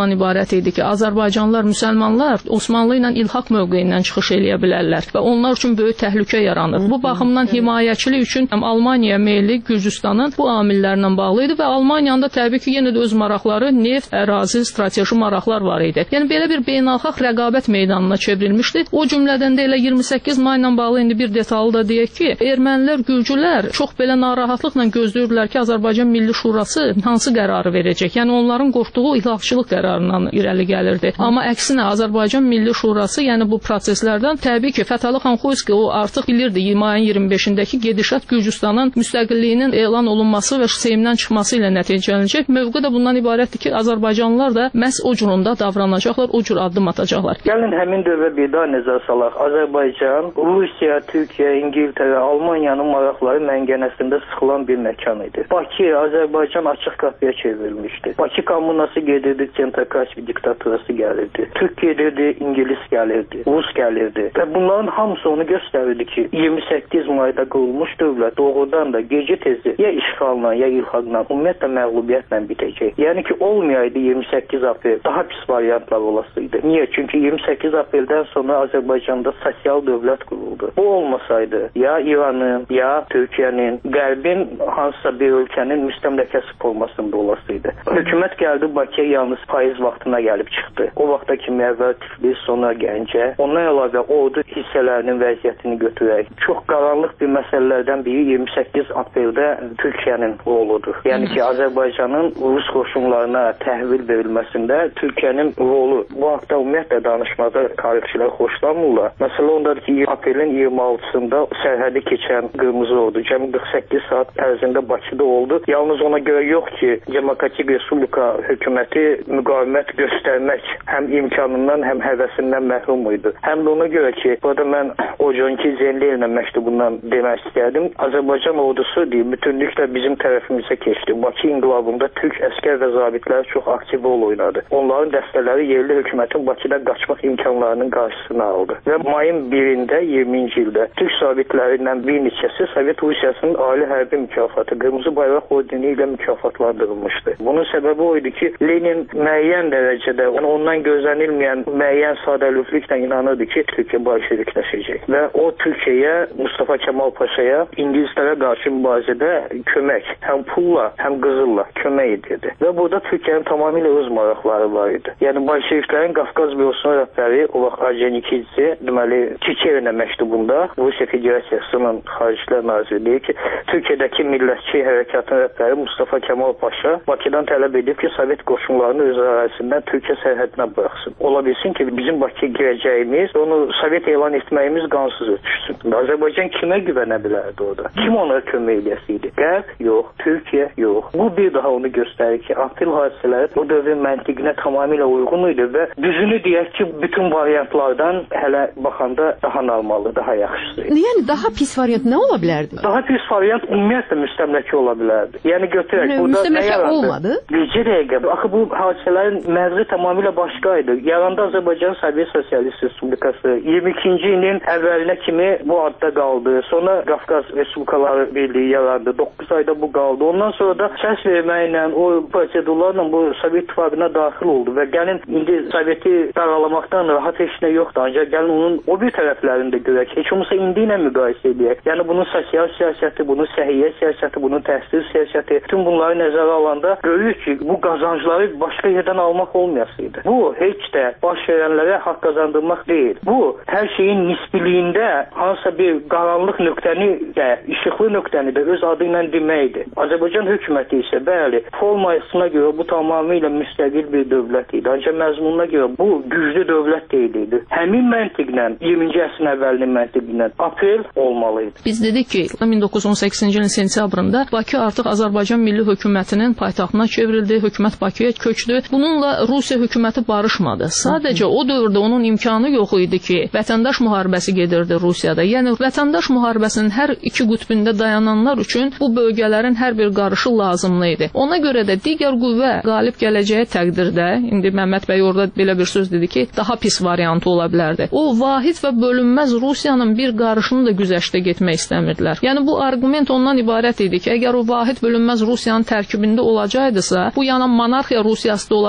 ibarət idi ki, Azərbaycanlılar, müsəlmanlar Osmanlı ilə ilhaq mövqeyindən çıxış eləyə bilərlər və onlar üçün böyük təhlükə yaranır. Bu baxımdan himayəçilik üçün həm Almaniyaya meyilli Gürcüstanın bu amillərlə bağlı idi və Almaniyanın da təbii ki, yenə də öz maraqları, neft, ərazi, strateji maraqlar var idi. Yəni belə bir beynəlxalq rəqabət meydanına çevrilmişdi. O cümlədən də elə iyirmi səkkiz may ilə bağlı indi bir detallı da deyək ki, ermənilər, gürcülər çox belə narahatlıqla gözləyirdilər ki, Azərbaycan Milli Şurası hansı qərarı verəcək. Yəni onların qorxduğu ilhaqçılıq qərarından irəli gəlirdi. Amma əksinə Azərbaycan Milli Şurası, yəni bu proseslərdən təbii ki, Fətəli xan Xoyski o artıq bilirdi mayın iyirmi beşindəki gedişat Gürcüstanın müstəqilliyinin elan olunması və Seymdən çıxması ilə nəticələnəcək. Mövqe də bundan ibarətdir ki, Azərbaycanlılar da məhz o cüründə davranacaqlar, o cür addım atacaqlar. Gəlin həmin dövrə bir daha nəzər salaq. Azərbaycan, Rusiya, Türkiyə, İngiltərə, Almaniyanın maraqları məngənəsində sıxılan bir məkan idi. Bakı, Azərbaycan açıq qapıya çevrilmişdi. Bakı kommunası gedirdi, Çentakaspi diktaturası gəlirdi. Türk gedirdi, İngilis gəlirdi, Rus gəlirdi. Və bunların hamısı onu göstərirdi ki, iyirmi səkkiz mayda qurulmuş dövlət doğrudan da gecə tezi ya işğalla, ya ilhaqla, ümumiyyətlə məğlubiyyətlə bitəcək. Yəni ki, olmayaydı iyirmi səkkiz aprel, daha pis variantlar olasıydı. Niyə? Çünki iyirmi səkkiz apreldən sonra Azərbaycanda sosial dövlət quruldu. Bu olmasaydı, ya İranın, ya Türkiyənin, Qərbin hansısa bir ölkənin müstəmləkəsi formasında olasıydı. Hökumət gəldi Bakıya yalnız payız vaxtına gəlib çıxdı. O vaxta kimi əvvəl Tiflis, sonra Gəncə. Ondan əlavə ordu hissələrinin vəziyyətini götürək. Çox qaranlıq bir məsələlərdən biri iyirmi səkkiz apreldə Türkiyənin roludur. Yəni ki, Azərbaycanın Rus qoşunlarına təhvil verilməsində Türkiyənin rolu. Bu haqda ümumiyyətlə danışmada tarixçilər xoşlanmırlar. Məsələ ondadır ki, aprelin iyirmi altısında sərhədi keçən Qırmızı Ordu cəmi qırx səkkiz saat ərzində Bakıda oldu. Yalnız ona görə yox ki, Demokratik Respublika hökuməti müqavimət göstərmək həm imkanından, həm həvəsindən məhrum idi. Həm də ona görə ki, burada mən Oconki Zenliyevlə məktubundan demək istərdim. Azərbaycan ordusu deyil, bütünlüklə bizim tərəfimizə keçdi. Bakı inqilabında Türk əskər və zabitləri çox aktiv rol oynadı. Onların dəstələri yerli hökumətin Bakıda qaçmaq imkanlarının qarşısını aldı. Və mayın birində, iyirminci ildə Türk zabitlərindən bir neçəsi Sovet Rusiyasının ali hərbi mükafatı, Qırmızı Bayraq ordeni ilə mükafatlandırılmışdı. Bunun səbəbi o idi ki, Lenin müəyyən dərəcədə, ondan gözlənilməyən müəyyən sadəlövlüklə inanırdı ki, Türkiyə bolşevikləşəcək. Və o Türkiyəyə, Mustafa Kemal Paşaya İngilizlərə qarşı mübarizədə kömək, həm pulla, həm qızılla kömək edirdi. Və burada Türkiyənin tamamilə öz maraqları var idi. Yəni bolşeviklərin Qafqaz bürosunun rəhbəri o vaxt Arcenikidze, deməli Çiçevinə məktubunda Rusiya Federasiyasının Xaricilər Naziri deyir ki, Türkiyədəki millətçi hərəkatın rəhbəri Mustafa Kemal Paşa Bakıdan tələb edib ki, Sovet qoşunlarını öz ərazisindən Türkiyə sərhədinə buraxsın. Ola bilsin ki, bizim Bakıya girəcəyimiz, onu Sovet elan etməyimiz qansız ötüşsün. Azərbaycan kimə güvənə bilərdi orada? Kim ona kömək eləyəsiydi? Qərb? Yox. Türkiyə? Yox. Bu bir daha onu göstərir ki, aprel hadisələri o dövrün məntiqinə tamamilə uyğun idi və düzünü deyək ki, bütün variantlardan hələ baxanda daha normalı, daha yaxşısı. Yəni daha pis variant nə ola bilərdi? Daha pis variant ümumiyyətlə müstəmləkə ola bilərdi. Yəni götürək, burada müstəmləkə olmadı. Bircə dəqiqə. Axı bu hadisələrin məğzi tamamilə başqa idi. Yaranda Azərbaycan Sovet Sosialist Respublikası iyirmi ikinci ilin əvvəlinə kimi bu adda qaldı. Sonra Qafqaz Respublikaları Birliyi yarandı. doqquz ayda bu qaldı. Ondan sonra da səs verməklə, o prosedurlarla bu Sovet İttifaqına daxil oldu və gəlin indi Soveti daralamaqdan rahat heç nə yoxdur. Ancaq gəlin onun o bir tərəflərini də görək. Heç olmasa indi ilə müqayisə edək. Yəni bunun sosial siyasəti, bunun səhiyyə siyasəti, bunun təhsil siyasəti, bütün bunları nəzərə alanda görürük ki, bu qazancları başqa yerdən almaq olmayasıydı. Bu heç də baş verənlərə haqq qazandırmaq deyil. Bu hər şeyin nisbiliyində hansısa bir qaranlıq nöqtəni də, işıqlı nöqtəni də öz adı ilə deməkdir. Azərbaycan hökuməti isə bəli, formasına görə bu tamamilə müstəqil bir dövlət idi. Ancaq məzmununa görə bu güclü dövlət deyildi. Həmin məntiqlə, iyirminci əsrin əvvəlinin məntiqlə aprel olmalıydı. Biz dedik ki, min doqquz yüz on səkkizinci ilin sentyabrında Bakı artıq Azərbaycan Milli Hökumətinin paytaxtına çevrildi, hökumət Bakıya köçdü. Bununla Rusiya hökuməti barışmadı. Sadəcə o dövrdə onun imkanı yox idi ki, vətəndaş müharibəsi gedirdi Rusiyada. Yəni vətəndaş müharibəsinin hər iki qütbündə dayananlar üçün bu bölgələrin hər bir qarışı lazımlı idi. Ona görə də digər qüvvə qalib gələcəyi təqdirdə, indi Məmməd bəy orada belə bir söz dedi ki, daha pis variantı ola bilərdi. O vahid və bölünməz Rusiyanın bir qarışını da güzəştə getmək istəmirdilər. Yəni bu arqument ondan ibarət idi ki, əgər o vahid bölünməz Rusiyanın tərkibində olacaqdısa, bu yana monarxiya Rusiyası da ola bilərdi,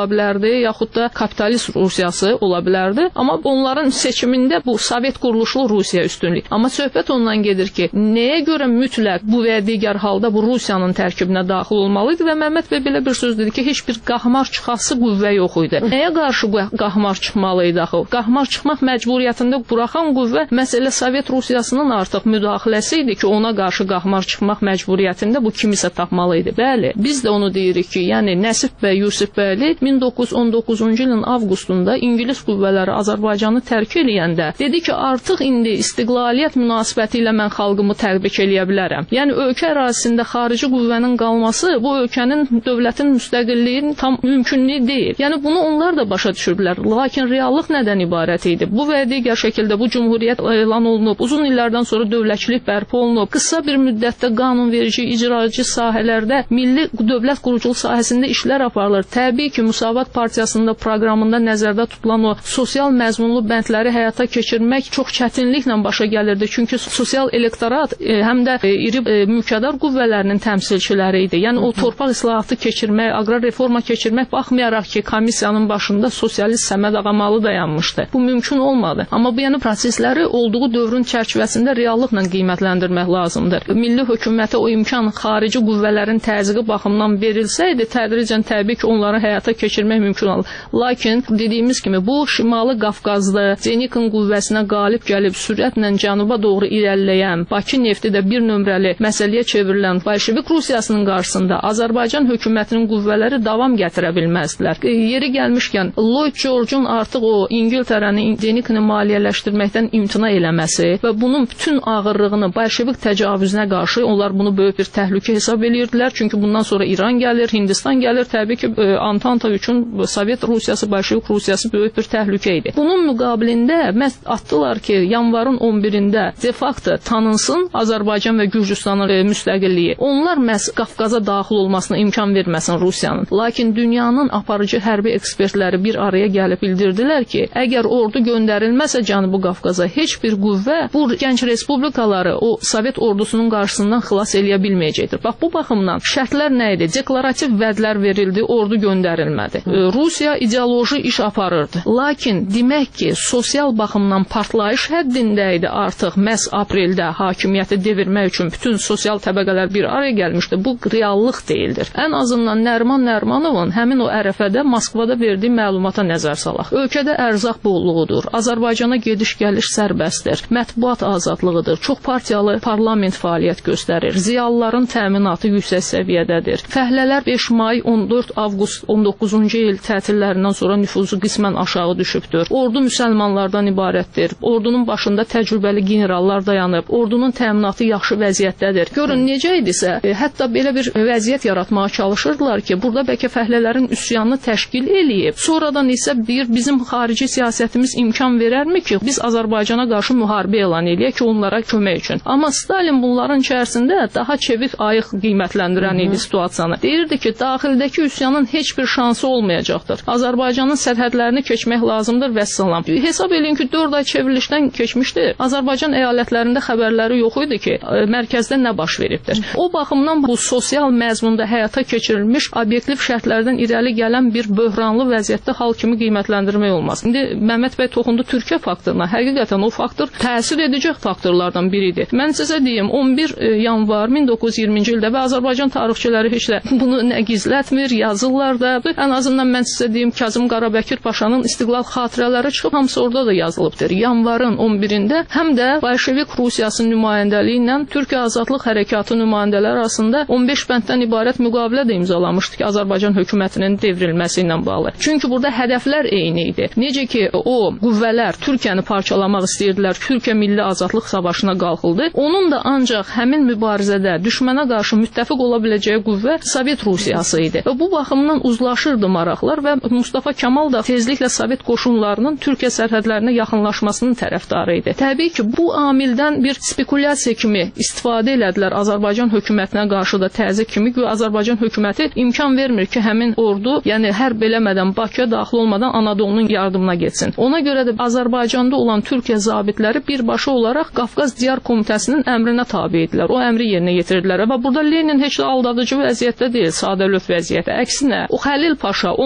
bilərdi, yaxud da kapitalist Rusiyası ola bilərdi. Amma onların seçimində bu Sovet quruluşlu Rusiya üstünlük. Amma söhbət ondan gedir ki, nəyə görə mütləq bu və digər halda bu Rusiyanın tərkibinə daxil olmalıydı və Məmməd bəy belə bir söz dedi ki, heç bir qahmar çıxası qüvvə yox idi. Nəyə qarşı bu qahmar çıxmalıydı axı? Qahmar çıxmaq məcburiyyətində buraxan qüvvə məsələ Sovet Rusiyasının artıq müdaxiləsi idi ki, ona qarşı qahmar çıxmaq məcburiyyətində bu kimisə tapmalıydı. Bəli, biz də onu deyirik ki, yəni Nəsib bəy Yusifbəyli min doqquz yüz on doqquzuncu ilin avqustunda İngilis qüvvələri Azərbaycanı tərk eləyəndə dedi ki, artıq indi istiqlaliyyət münasibəti ilə mən xalqımı təbrik eləyə bilərəm. Yəni ölkə ərazisində xarici qüvvənin qalması bu ölkənin dövlətin müstəqilliyinin tam mümkünlüyü deyil. Yəni bunu onlar da başa düşürdülər. Lakin reallıq nədən ibarət idi? Bu və digər şəkildə bu cümhuriyyət elan olunub, uzun illərdən sonra dövlətçilik bərpa olunub, qısa bir müddətdə qanunverici, icracı sahələrdə milli dövlət quruculuq sahəsində işlər aparılır. Təbii ki, Müsavat Partiyasında proqramında nəzərdə tutulan o sosial məzmunlu bəndləri həyata keçirmək çox çətinliklə başa gəlirdi. Çünki sosial elektorat e, həm də e, iri e, mülkədar qüvvələrinin təmsilçiləri idi. Yəni o torpaq islahatı keçirmək, aqrar reforma keçirmək baxmayaraq ki, komissiyanın başında sosialist Səməd Ağamalı dayanmışdı. Bu mümkün olmadı. Amma bu yəni prosesləri olduğu dövrün çərçivəsində reallıqla qiymətləndirmək lazımdır. Milli hökumətə o imkan xarici qüvvələrin təzyiqi baxımından verilsəydi, tədricən təbii ki, onları həyata keçirmək mümkün olur. Lakin dediyimiz kimi bu Şimali Qafqazda Denikin qüvvəsinə qalib gəlib sürətlə cənuba doğru irəliləyən, Bakı nefti də bir nömrəli məsələyə çevrilən Bolşevik Rusiyasının qarşısında Azərbaycan hökumətinin qüvvələri davam gətirə bilməzdilər. Yeri gəlmişkən Lloyd George'un artıq o İngiltərəni Denikini maliyyələşdirməkdən imtina eləməsi və bunun bütün ağırlığını Bolşevik təcavüzünə qarşı onlar bunu böyük bir təhlükə hesab edirdilər. Çünki bundan sonra İran gəlir, Hindistan gəlir. Təbii ki, Antanta üçün Sovet Rusiyası, Bolşevik Rusiyası böyük bir təhlükə idi. Bunun müqabilində məhz atdılar ki, yanvarın on birində de facto tanınsın Azərbaycan və Gürcüstanın e, müstəqilliyi. Onlar məhz Qafqaza daxil olmasına imkan verməsin Rusiyanın. Lakin dünyanın aparıcı hərbi ekspertləri bir araya gəlib bildirdilər ki, əgər ordu göndərilməsə Cənubi Qafqaza heç bir qüvvə bu gənc respublikaları o Sovet ordusunun qarşısından xilas eləyə bilməyəcəkdir. Bax, bu baxımdan şərtlər nə idi? Deklarativ vədlər verildi, ordu göndərilmədi. E, Rusiya ideoloji iş aparırdı. Lakin demək ki, sosial baxımdan partlayış həddində idi artıq məhz apreldə hakimiyyəti devirmək üçün bütün sosial təbəqələr bir araya gəlmişdi. Bu reallıq deyildir. Ən azından Nəriman Nərimanovun həmin o ərəfədə Moskvada verdiyi məlumata nəzər salaq. Ölkədə ərzaq bolluğudur. Azərbaycana gediş-gəliş sərbəstdir. Mətbuat azadlığıdır. Çox partiyalı parlament fəaliyyət göstərir. Ziyalıların təminatı yüksək səviyyədədir. Fəhlələr beş may on dörd avqust on doqquzuncu il tətillərindən sonra nüfuzu qismən aşağı düşübdür. Ordu müsəlmanlardan ibarətdir. Ordunun başında təcrübəli generallar dayanıb. Ordunun təminatı yaxşı vəziyyətdədir. Görün necə idisə, e, hətta belə bir vəziyyət yaratmağa çalışırdılar ki, burada bəlkə fəhlələrin üsyanını təşkil eləyib. Sonradan isə deyir, bizim xarici siyasətimiz imkan verərmi ki, biz Azərbaycana qarşı müharibə elan eləyək ki, onlara kömək üçün. Amma Stalin bunların içərisində daha çevik ayıq qiymətləndirən idi situasiyanı. Deyirdi ki, daxildəki üsyanın heç bir şansı olmayacaqdır. Azərbaycanın sərhədlərini keçmək lazımdır və salam. Hesab eləyin ki, dörd ay çevrilişdən keçmişdi. Azərbaycan əyalətlərində xəbərləri yox idi ki, mərkəzdə nə baş veribdir. O baxımdan bu sosial məzmunda həyata keçirilmiş obyektiv şərtlərdən irəli gələn bir böhranlı vəziyyətdə hal kimi qiymətləndirmək olmaz. İndi Məmməd bəy toxundu Türkiyə faktoruna. Həqiqətən o faktor təsir edəcək faktorlardan biridir. Mən sizə deyim, on bir yanvar min doqquz yüz iyirminci ildə və Azərbaycan tarixçiləri heç də bunu nə gizlətmir, yazırlar da. Ən azından mən sizə deyim, Kazım Qarabəkir Paşanın İstiqlal xatirələri çıxıb, hamısı orada da yazılıbdır. Yanvarın on birində həm də Bolşevik Rusiyası nümayəndəliyi ilə Türkiyə Azadlıq Hərəkatı nümayəndələri arasında on beş bənddən ibarət müqavilə də imzalamışdı ki, Azərbaycan hökumətinin devrilməsi ilə bağlı. Çünki burada hədəflər eyni idi. Necə ki, o qüvvələr Türkiyəni parçalamaq istəyirdilər, Türkiyə Milli Azadlıq Savaşına qalxıldı. Onun da ancaq həmin mübarizədə düşmənə qarşı müttəfiq ola biləcəyi qüvvə Sovet Rusiyası idi. Və bu baxımdan uzlaşırdı maraqlar və Mustafa Kemal da tezliklə Sovet qoşunlarının Türkiyə sərhədlərinə yaxınlaşmasının tərəfdarı idi. Təbii ki, bu amildən bir spekulyasiya kimi istifadə elədilər Azərbaycan hökumətinə qarşı da təzyiq kimi ki, Azərbaycan hökuməti imkan vermir ki, həmin ordu, yəni hərb eləmədən Bakıya daxil olmadan Anadolunun yardımına getsin. Ona görə də Azərbaycanda olan Türkiyə zabitləri birbaşa olaraq Qafqaz Diyar Komitəsinin əmrinə tabe idilər. O əmri yerinə yetirdilər və burada Lenin heç də aldadıcı vəziyyətdə deyil, sadəlöv vəziyyətdə. Əksinə, o Xəlil Paşa, o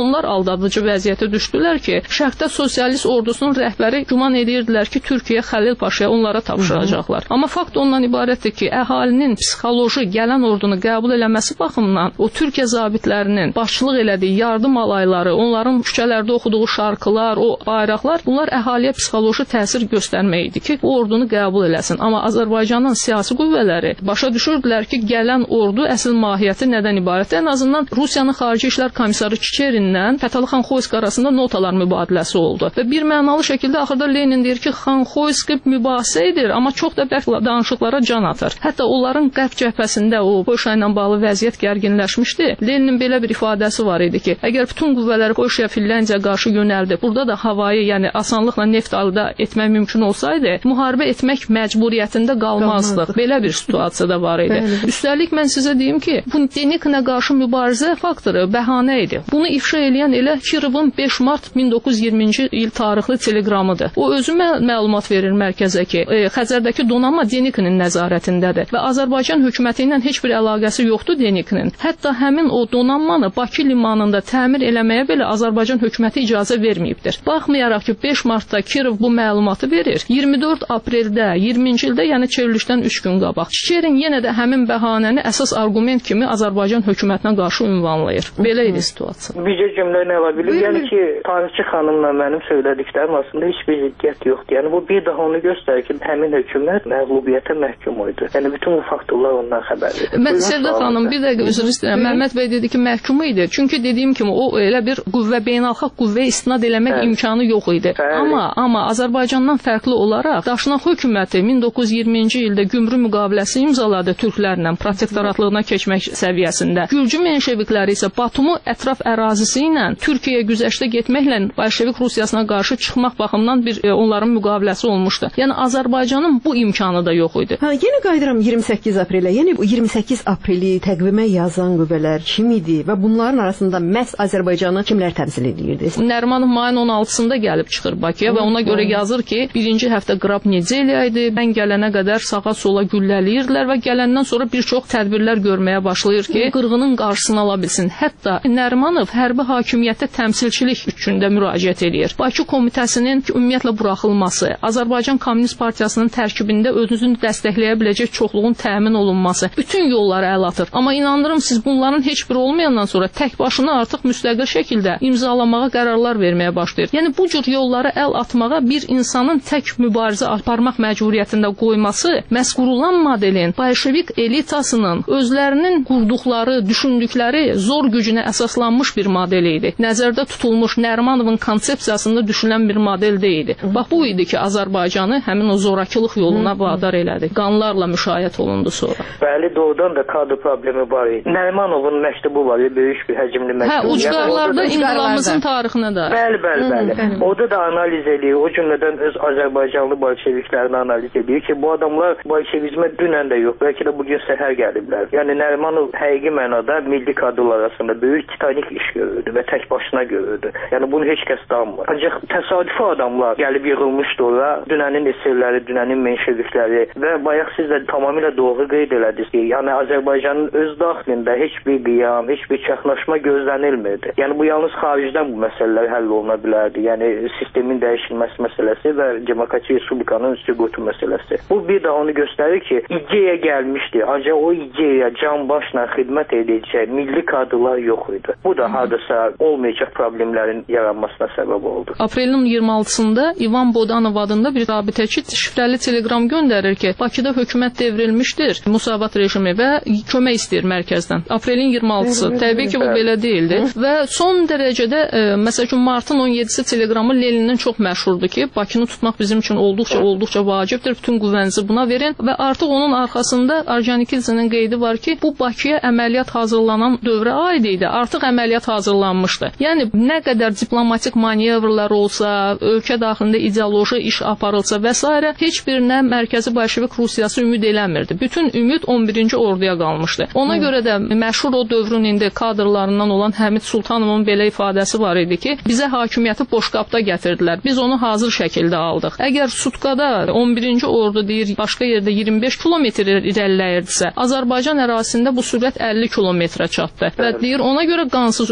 onlar aldadıcı vəziyyətə düşdülər ki, Şərqdə sosialist ordusunun rəhbəri güman edirdilər ki, Türkiyə Xəlil Paşaya onlara tapşıracaqlar. Amma fakt ondan ibarətdir ki, əhalinin psixoloji gələn ordunu qəbul eləməsi baxımından o Türkiyə zabitlərinin başçılıq elədiyi yardım alayları, onların küçələrdə oxuduğu şarkılar, o bayraqlar, bunlar əhaliyə psixoloji təsir göstərmək idi ki, bu ordunu qəbul eləsin. Amma Azərbaycanın siyasi qüvvələri başa düşürdülər ki, gələn ordu əsl mahiyyəti nədən ibarətdir? Ən azından Rusiyanın Xarici İşlər Komissarı Çiçerindən Fətəli Xanxoysk arasında notalar mübadiləsi oldu. Və bir mənalı şəkildə axırda Lenin deyir ki, Xanxoysk mübahisə edir, amma çox da bərk danışıqlara can atır. Hətta onların qərb cəbhəsində o Polşa ilə bağlı vəziyyət gərginləşmişdi. Leninin belə bir ifadəsi var idi ki, əgər bütün qüvvələri Polşaya, Finlandiyaya qarşı yönəldi, burada da havayı, yəni asanlıqla neft əldə etmək mümkün olsaydı, müharibə etmək məcburiyyətində qalmazdıq. Belə bir situasiya da var idi. Bəli. Üstəlik mən sizə deyim ki, bu Denikinə qarşı mübarizə faktoru bəhanə idi. Bunu ifşa edən elə Kirovun beş mart min doqquz yüz iyirminci il tarixli telegramıdır. O özü mə məlumat verir mərkəzə ki, e, Xəzərdəki donanma Denikinin nəzarətindədir və Azərbaycan hökuməti ilə heç bir əlaqəsi yoxdur Denikinin. Hətta həmin o donanmanı Bakı limanında təmir eləməyə belə Azərbaycan hökuməti icazə verməyibdir. Baxmayaraq ki, beş martda Kirov bu məlumatı verir, iyirmi dörd apreldə, iyirminci ildə, yəni çevrilişdən üç gün qabaq, Çiçerin yenə də həmin bəhanəni əsas argument kimi Azərbaycan hökumətinə qarşı ünvanlayır. Belə idi situasiya. Bircə cümlə nə ola bilir? Yəni ki, tarixçi xanımla mənim söylədiklərim aslında heç bir ziddiyyət yoxdur. Yəni bu bir daha onu göstərir ki, həmin hökumət məğlubiyyətə məhkum idi. Yəni bütün bu faktorlar ondan xəbərdir. Mən Sərdat xanım bir dəqiqə üzr istəyirəm. Məhəmməd bəy dedi ki, məhkum idi. Çünki dediyim kimi o elə bir qüvvə, beynəlxalq qüvvəyə istinad eləmək Bəli. imkanı yox idi. Bəli. Amma amma Azərbaycandan fərqli olaraq Daşnaq hökuməti min doqquz yüz iyirminci ildə Gümrük müqaviləsi imzaladı türklərlə protektoratlığına keçmək səviyyəsində. Gürcü menşevikləri isə Batumu ətraf ərazisi ilə Türkiyəyə güzəştə getməklə Bolşevik Rusiyasına qarşı çıxmaq baxımından bir e, onların müqaviləsi olmuşdu. Yəni Azərbaycanın bu imkanı da yox idi. Ha, yenə qayıdıram iyirmi səkkiz aprelə. Yəni bu iyirmi səkkiz apreli təqvimə yazan qüvvələr kim idi və bunların arasında məhz Azərbaycanı kimlər təmsil edirdi? Nərimanov mayın on altısında gəlib çıxır Bakıya və ona görə yazır ki, birinci həftə qrab nedeliya idi. Mən gələnə qədər sağa sola güllələyirdilər və gələndən sonra bir çox tədbirlər görməyə başlayır ki, qırğının qarşısını ala bilsin. Hətta Nərimanov hərbi hakimiyyətə təmsilçilik üçün də müraciət edir. Bakı komitəsinin ümumiyyətlə buraxılması, Azərbaycan Kommunist Partiyasının tərkibində özünü dəstəkləyə biləcək çoxluğun təmin olunması, bütün yolları əl atır. Amma inandırım siz bunların heç biri olmayandan sonra tək başına artıq müstəqil şəkildə imzalamağa qərarlar verməyə başlayır. Yəni bu cür yolları əl atmağa bir insanın tək mübarizə aparmaq məcburiyyətində qoyması məhz qurulan modelin Bolşevik elitasının özlərinin qurduqları, düşündükləri zor gücünə əsaslanmış bir model idi. Nəzərdə tutulmuş Nərimanovun konsepsiyasında düşünülən bir model deyildi. Bax bu idi ki, Azərbaycanı həmin o zorakılıq yoluna vadar elədi. Qanlarla müşayiət olundu sonra. Bəli, doğrudan da kadr problemi var idi. Nərimanovun məktubu var, böyük bir həcmli məktub. Hə, ucqarlarda inqilabımızın tarixinə də. Bəli, bəli, bəli. Orada da analiz edir, o cümlədən öz Azərbaycanlı bolşeviklərini analiz edir ki, bu adamlar bolşevizmə dünən də yox, bəlkə də bugün səhər gəliblər. Yəni Nərimanov həqiqi mənada milli kadrlar arasında böyük titanik iş görürdü və tək başına görürdü. Yəni bunu heç kəs danmır. Ancaq təsadüfi adamlar gəlib yığılmışdı ora, dünənin eserləri, dünənin menşevikləri və bayaq siz də tamamilə doğru qeyd elədiniz ki, yəni Azərbaycanın öz daxilində heç bir qiyam, heç bir çaxnaşma gözlənilmirdi. Yəni bu yalnız xaricdən bu məsələlər həll oluna bilərdi. Yəni sistemin dəyişilməsi məsələsi və Demokratik Respublikanın süqutu məsələsi. Bu bir də onu göstərir ki, ideya gəlmişdi, ancaq o ideyaya can başla xidmət edəcək milli kadrlar yox idi. Bu da hardasa olmayacaq problemlərin yaranmasına səbəb oldu. Aprelin iyirmi altısında İvan Bodanov adında bir rabitəçi şifrəli telegram göndərir ki, Bakıda hökumət devrilmişdir, musavat rejimi və kömək istəyir mərkəzdən. Aprelin iyirmi altısı. Təbii ki, bu belə deyildi və son dərəcədə e, məsəl üçün martın on yedisi telegramı Leninin çox məşhurdur ki, Bakını tutmaq bizim üçün olduqca olduqca vacibdir. Bütün qüvvənizi buna verin və artıq onun arxasında Orjonikidzenin qeydi var ki, bu Bakıya əməliyyat hazırlanan dövrə aid idi. Artıq əməliyyat hazırlanmışdı. Yəni nə qədər diplomatik manevrlar olsa, ölkə daxilində ideoloji iş aparılsa və s. heç birinə mərkəzi Bolşevik Rusiyası ümid eləmirdi. Bütün ümid on birinci orduya qalmışdı. Ona hmm. görə də məşhur o dövrün indi kadrlarından olan Həmid Sultanovun belə ifadəsi var idi ki, bizə hakimiyyəti boşqabda gətirdilər. Biz onu hazır şəkildə aldıq. Əgər sutkada on birinci ordu deyir, başqa yerdə iyirmi beş kilometr irəliləyirdisə, Azərbaycan ərazisində bu sürət əlli kilometrə çatdı. Və deyir, ona görə qansız ötüşdü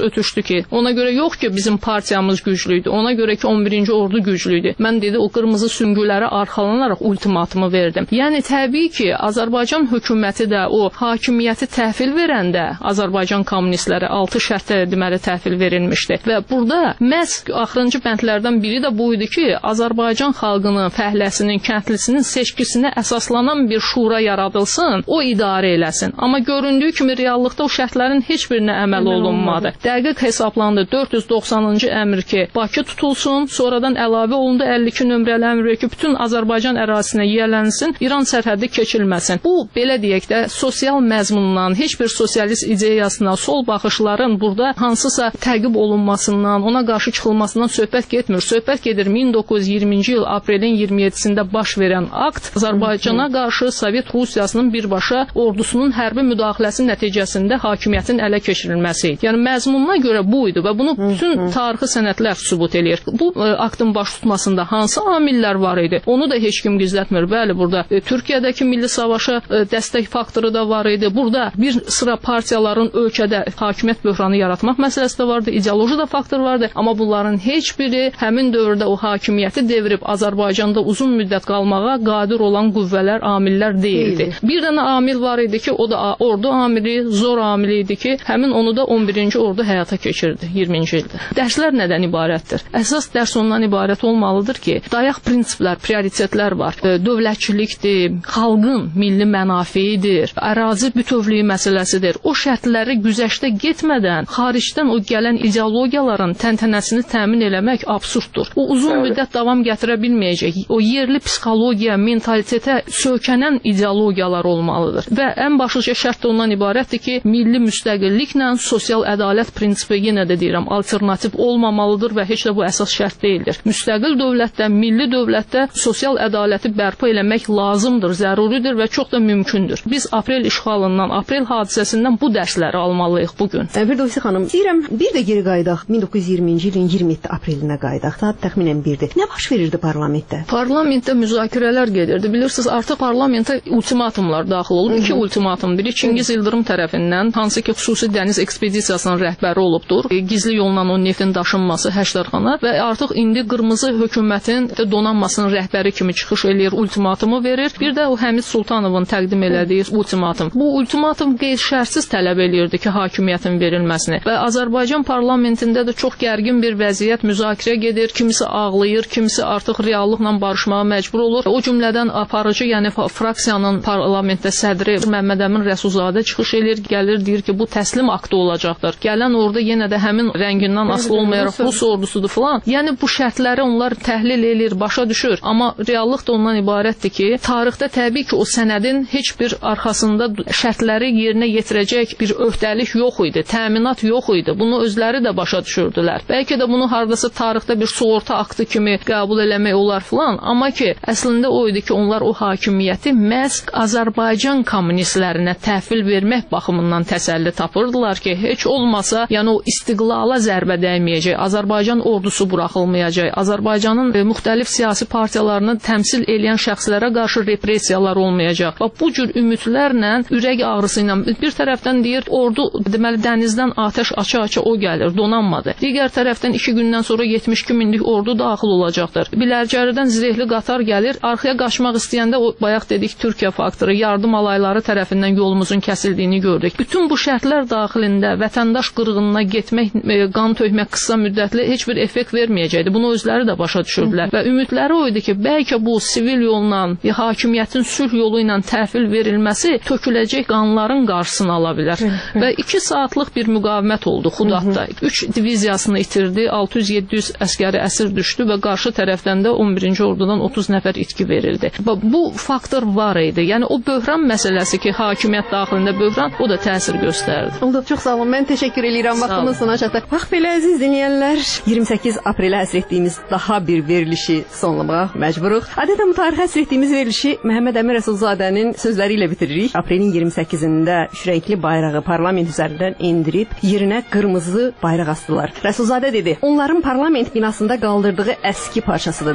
ki, ona görə yox ki, bizim partiyamız güclüydü, ona görə ki, on birinci ordu güclüydü. Mən dedi, o qırmızı süngülərə arxalanaraq ultimatumu verdim. Yəni, təbii ki, Azərbaycan hökuməti də o hakimiyyəti təhvil verəndə Azərbaycan kommunistləri altı şərtlə deməli təhvil verilmişdi. Və burada məhz axırıncı bəndlərdən biri də bu idi ki, Azərbaycan xalqının, fəhləsinin, kəndlisinin seçkisinə əsaslanan bir şura yaradılsın, o idarə eləsin. Amma göründüyü kimi reallıqda o şərtlərin heç birinə əməl olunmadı. Dəqiq hesablandı dörd yüz doxsanıncı əmr ki, Bakı tutulsun, sonradan əlavə olundu əlli iki nömrəli əmr ki, bütün Azərbaycan ərazisinə yiyələnsin, İran sərhədi keçilməsin. Bu, belə deyək də, sosial məzmundan, heç bir sosialist ideyasına, sol baxışların burada hansısa təqib olunmasından, ona qarşı çıxılmasından söhbət getmir. Söhbət gedir min doqquz yüz iyirminci il aprelin iyirmi yeddisində baş verən akt Azərbaycana qarşı Sovet Rusiyasının birbaşa ordusunun hərbi müdaxiləsi nəticəsində hakimiyyətin ələ keçirilməsi idi. Yəni məzmununa görə bu idi və bunu bütün tarixi sənədlər sübut eləyir. Bu aktın baş tutmasında hansı amillər var idi? Onu da heç kim gizlətmir. Bəli, burada e, Türkiyədəki milli savaşa e, dəstək faktoru da var idi. Burada bir sıra partiyaların ölkədə hakimiyyət böhranı yaratmaq məsələsi də vardı, ideoloji da faktor vardı. Amma bunların heç biri həmin dövrdə o hakimiyyəti devirib Azərbaycanda uzun müddət qalmağa qadir olan qüvvələr, amillər deyildi. Bir dənə amil var idi ki, o da ordu amili, zor amili idi ki, həmin onu da on birinci ordu həyata keçirdi iyirminci ildə. Dərslər nədən ibarətdir? Əsas dərs ondan ibarət olmalıdır ki, dayaq prinsiplər, prioritetlər var. Dövlətçilikdir, xalqın milli mənafiidir, ərazi bütövlüyü məsələsidir. O şərtləri güzəştə getmədən xaricdən o gələn ideologiyaların təntənəsini təmin eləmək absurddur. O uzun müddət davam gətirə bilməyəcək. O yerli psixologiya, mentalitetə söykənən ideologiyalar olmalıdır. Və ən başlıca şərt də ondan ibarətdir ki, milli müstəqilliklə sosial ədalət prinsipi, yenə də deyirəm, alternativ olmamalıdır və heç də bu əsas şərt deyildir. Müstəqil dövlətdə, milli dövlətdə sosial ədaləti bərpa eləmək lazımdır, zəruridir və çox da mümkündür. Biz aprel işğalından, aprel hadisəsindən bu dərsləri almalıyıq bugün. Firdevsi xanım, deyirəm, bir də geri qayıdaq min doqquz yüz iyirminci ilin iyirmi yeddi aprelinə qayıdaq. Saat təxminən birdir. Nə baş verirdi parlamentdə? Parlamentdə müzakirələr gedirdi. Bilirsiniz, artıq parlamentə ultimatumlar daxil olub. İki ultimatum. Biri Çingiz Yıldırım tərəfindən, hansı ki, xüsusi dəniz ekspedisiyasının rəhbəri olubdur. E, gizli yolla o neftin daşınması Həşdərxana və artıq indi qırmızı hökumətin donanmasının rəhbəri kimi çıxış eləyir, ultimatumu verir. Bir də o Həmid Sultanovun təqdim elədiyi ultimatum. Bu ultimatum qeyri-şərtsiz tələb eləyirdi ki, hakimiyyətin verilməsini. Və Azərbaycan parlamentində də çox gərgin bir vəziyyət, müzakirə gedir. Kimisi ağlayır, kimisi artıq reallıqla barışmağa məcbur olur. O cümlədən aparıcı, yəni fraksiyanın parlamentdə sədri Məmməd Əmin Rəsulzadə çıxış eləyir, gəlir, deyir ki, bu təslim aktı olacaqdır. Gələn orada yenə də həmin rəngindən asılı olmayaraq Rus ordusudur falan. Yəni bu şərtləri onlar təhlil eləyir, başa düşür. Amma reallıq da ondan ibarətdir ki, tarixdə təbii ki, o sənədin heç bir arxasında şərtləri yerinə yetirəcək bir öhdəlik yox idi, təminat yox idi. Bunu özləri də başa düşürdülər. Bəlkə də bunu hardasa tarixdə bir sığorta aktı kimi qəbul eləmək olar falan. Amma ki, əslində o idi ki, onlar o hakimiyyəti məhz Azərbaycan kommunistlərinə təhvil vermək baxımından təsəlli tapırdılar ki, heç olmasa, yəni o istiqlala zərbə dəyməyəcək, Azərbaycan ordusu buraxılmayacaq, Azərbaycanın e, müxtəlif siyasi partiyalarını təmsil edən şəxslərə qarşı repressiyalar olmayacaq. Və bu cür ümidlərlə, ürək ağrısı ilə bir tərəfdən deyir, ordu deməli dənizdən atəş aça-aça o gəlir, donanmadı. Digər tərəfdən iki gündən sonra yetmiş iki minlik ordu daxil olacaqdır. Bilərcəridən zirehli qatar gəlir, arxaya qaçmaq istəyəndə o bayaq dedik Türkiyə faktoru, yardım alayları tərəfindən yolumuzun kəsildiyini gördük. Bütün bu şərtlər daxilində vətəndaş qırğınına getmək, qan tökmək qısa müddətli heç bir effekt verməyəcəkdi. Bunu özləri də başa düşürdülər. Və ümidləri o idi ki, bəlkə bu sivil yolla, ya, hakimiyyətin sülh yolu ilə təhvil verilməsi töküləcək qanların qarşısını ala bilər. Və iki saatlıq bir müqavimət oldu Xudatda. Üç diviziyasını itirdi, altı yüz yeddi yüz əskəri əsir düşdü və qarşı tərəfdən də on birinci ordudan otuz nəfər itki verildi. Və bu faktor var idi. Yəni o böhran məsələsi ki, hakimiyyət daxilində böhran, o da təsir göstərdi. Oldu, çox sağ olun. Mən təşəkkür edirəm. Vaxtımız sona çatır. Bax belə əziz dinləyənlər, iyirmi səkkiz aprelə həsr etdiyimiz daha bir verilişi sonlamağa məcburuq. Adətən bu tarixə həsr etdiyimiz verilişi Məhəmməd Əmin Rəsulzadənin sözləri ilə bitiririk. Aprelin iyirmi səkkizində üç rəngli bayrağı parlament üzərindən endirib yerinə qırmızı bayraq asdılar. Rəsulzadə dedi, onların parlament binasında qaldırdığı əski parçasıdır dedi.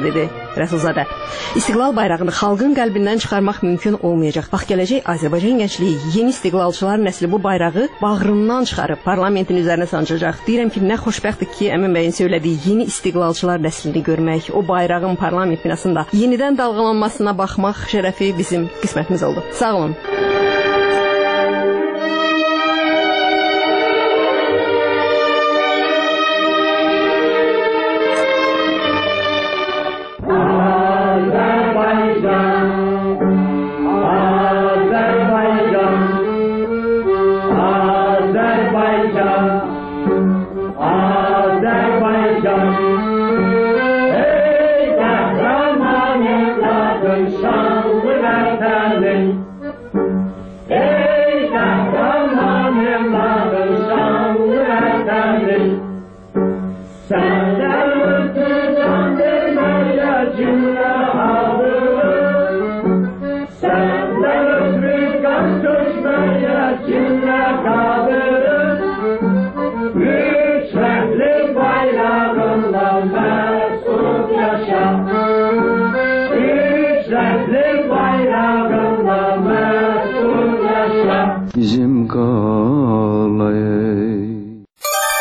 Rəsulzadə. İstiqlal bayrağını xalqın qəlbindən çıxarmaq mümkün olmayacaq. Bax, gələcək Azərbaycan gəncliyi, yeni istiqlalçılar nəsli bu bayrağı bağrından çıxarıb parlamentin üzərinə sancacaq. Deyirəm ki, nə xoşbəxtdir ki, Əmin bəyin söylədiyi yeni istiqlalçılar nəslini görmək, o bayrağın parlament binasında yenidən dalğalanmasına baxmaq şərəfi bizim qismətimiz oldu. Sağ olun.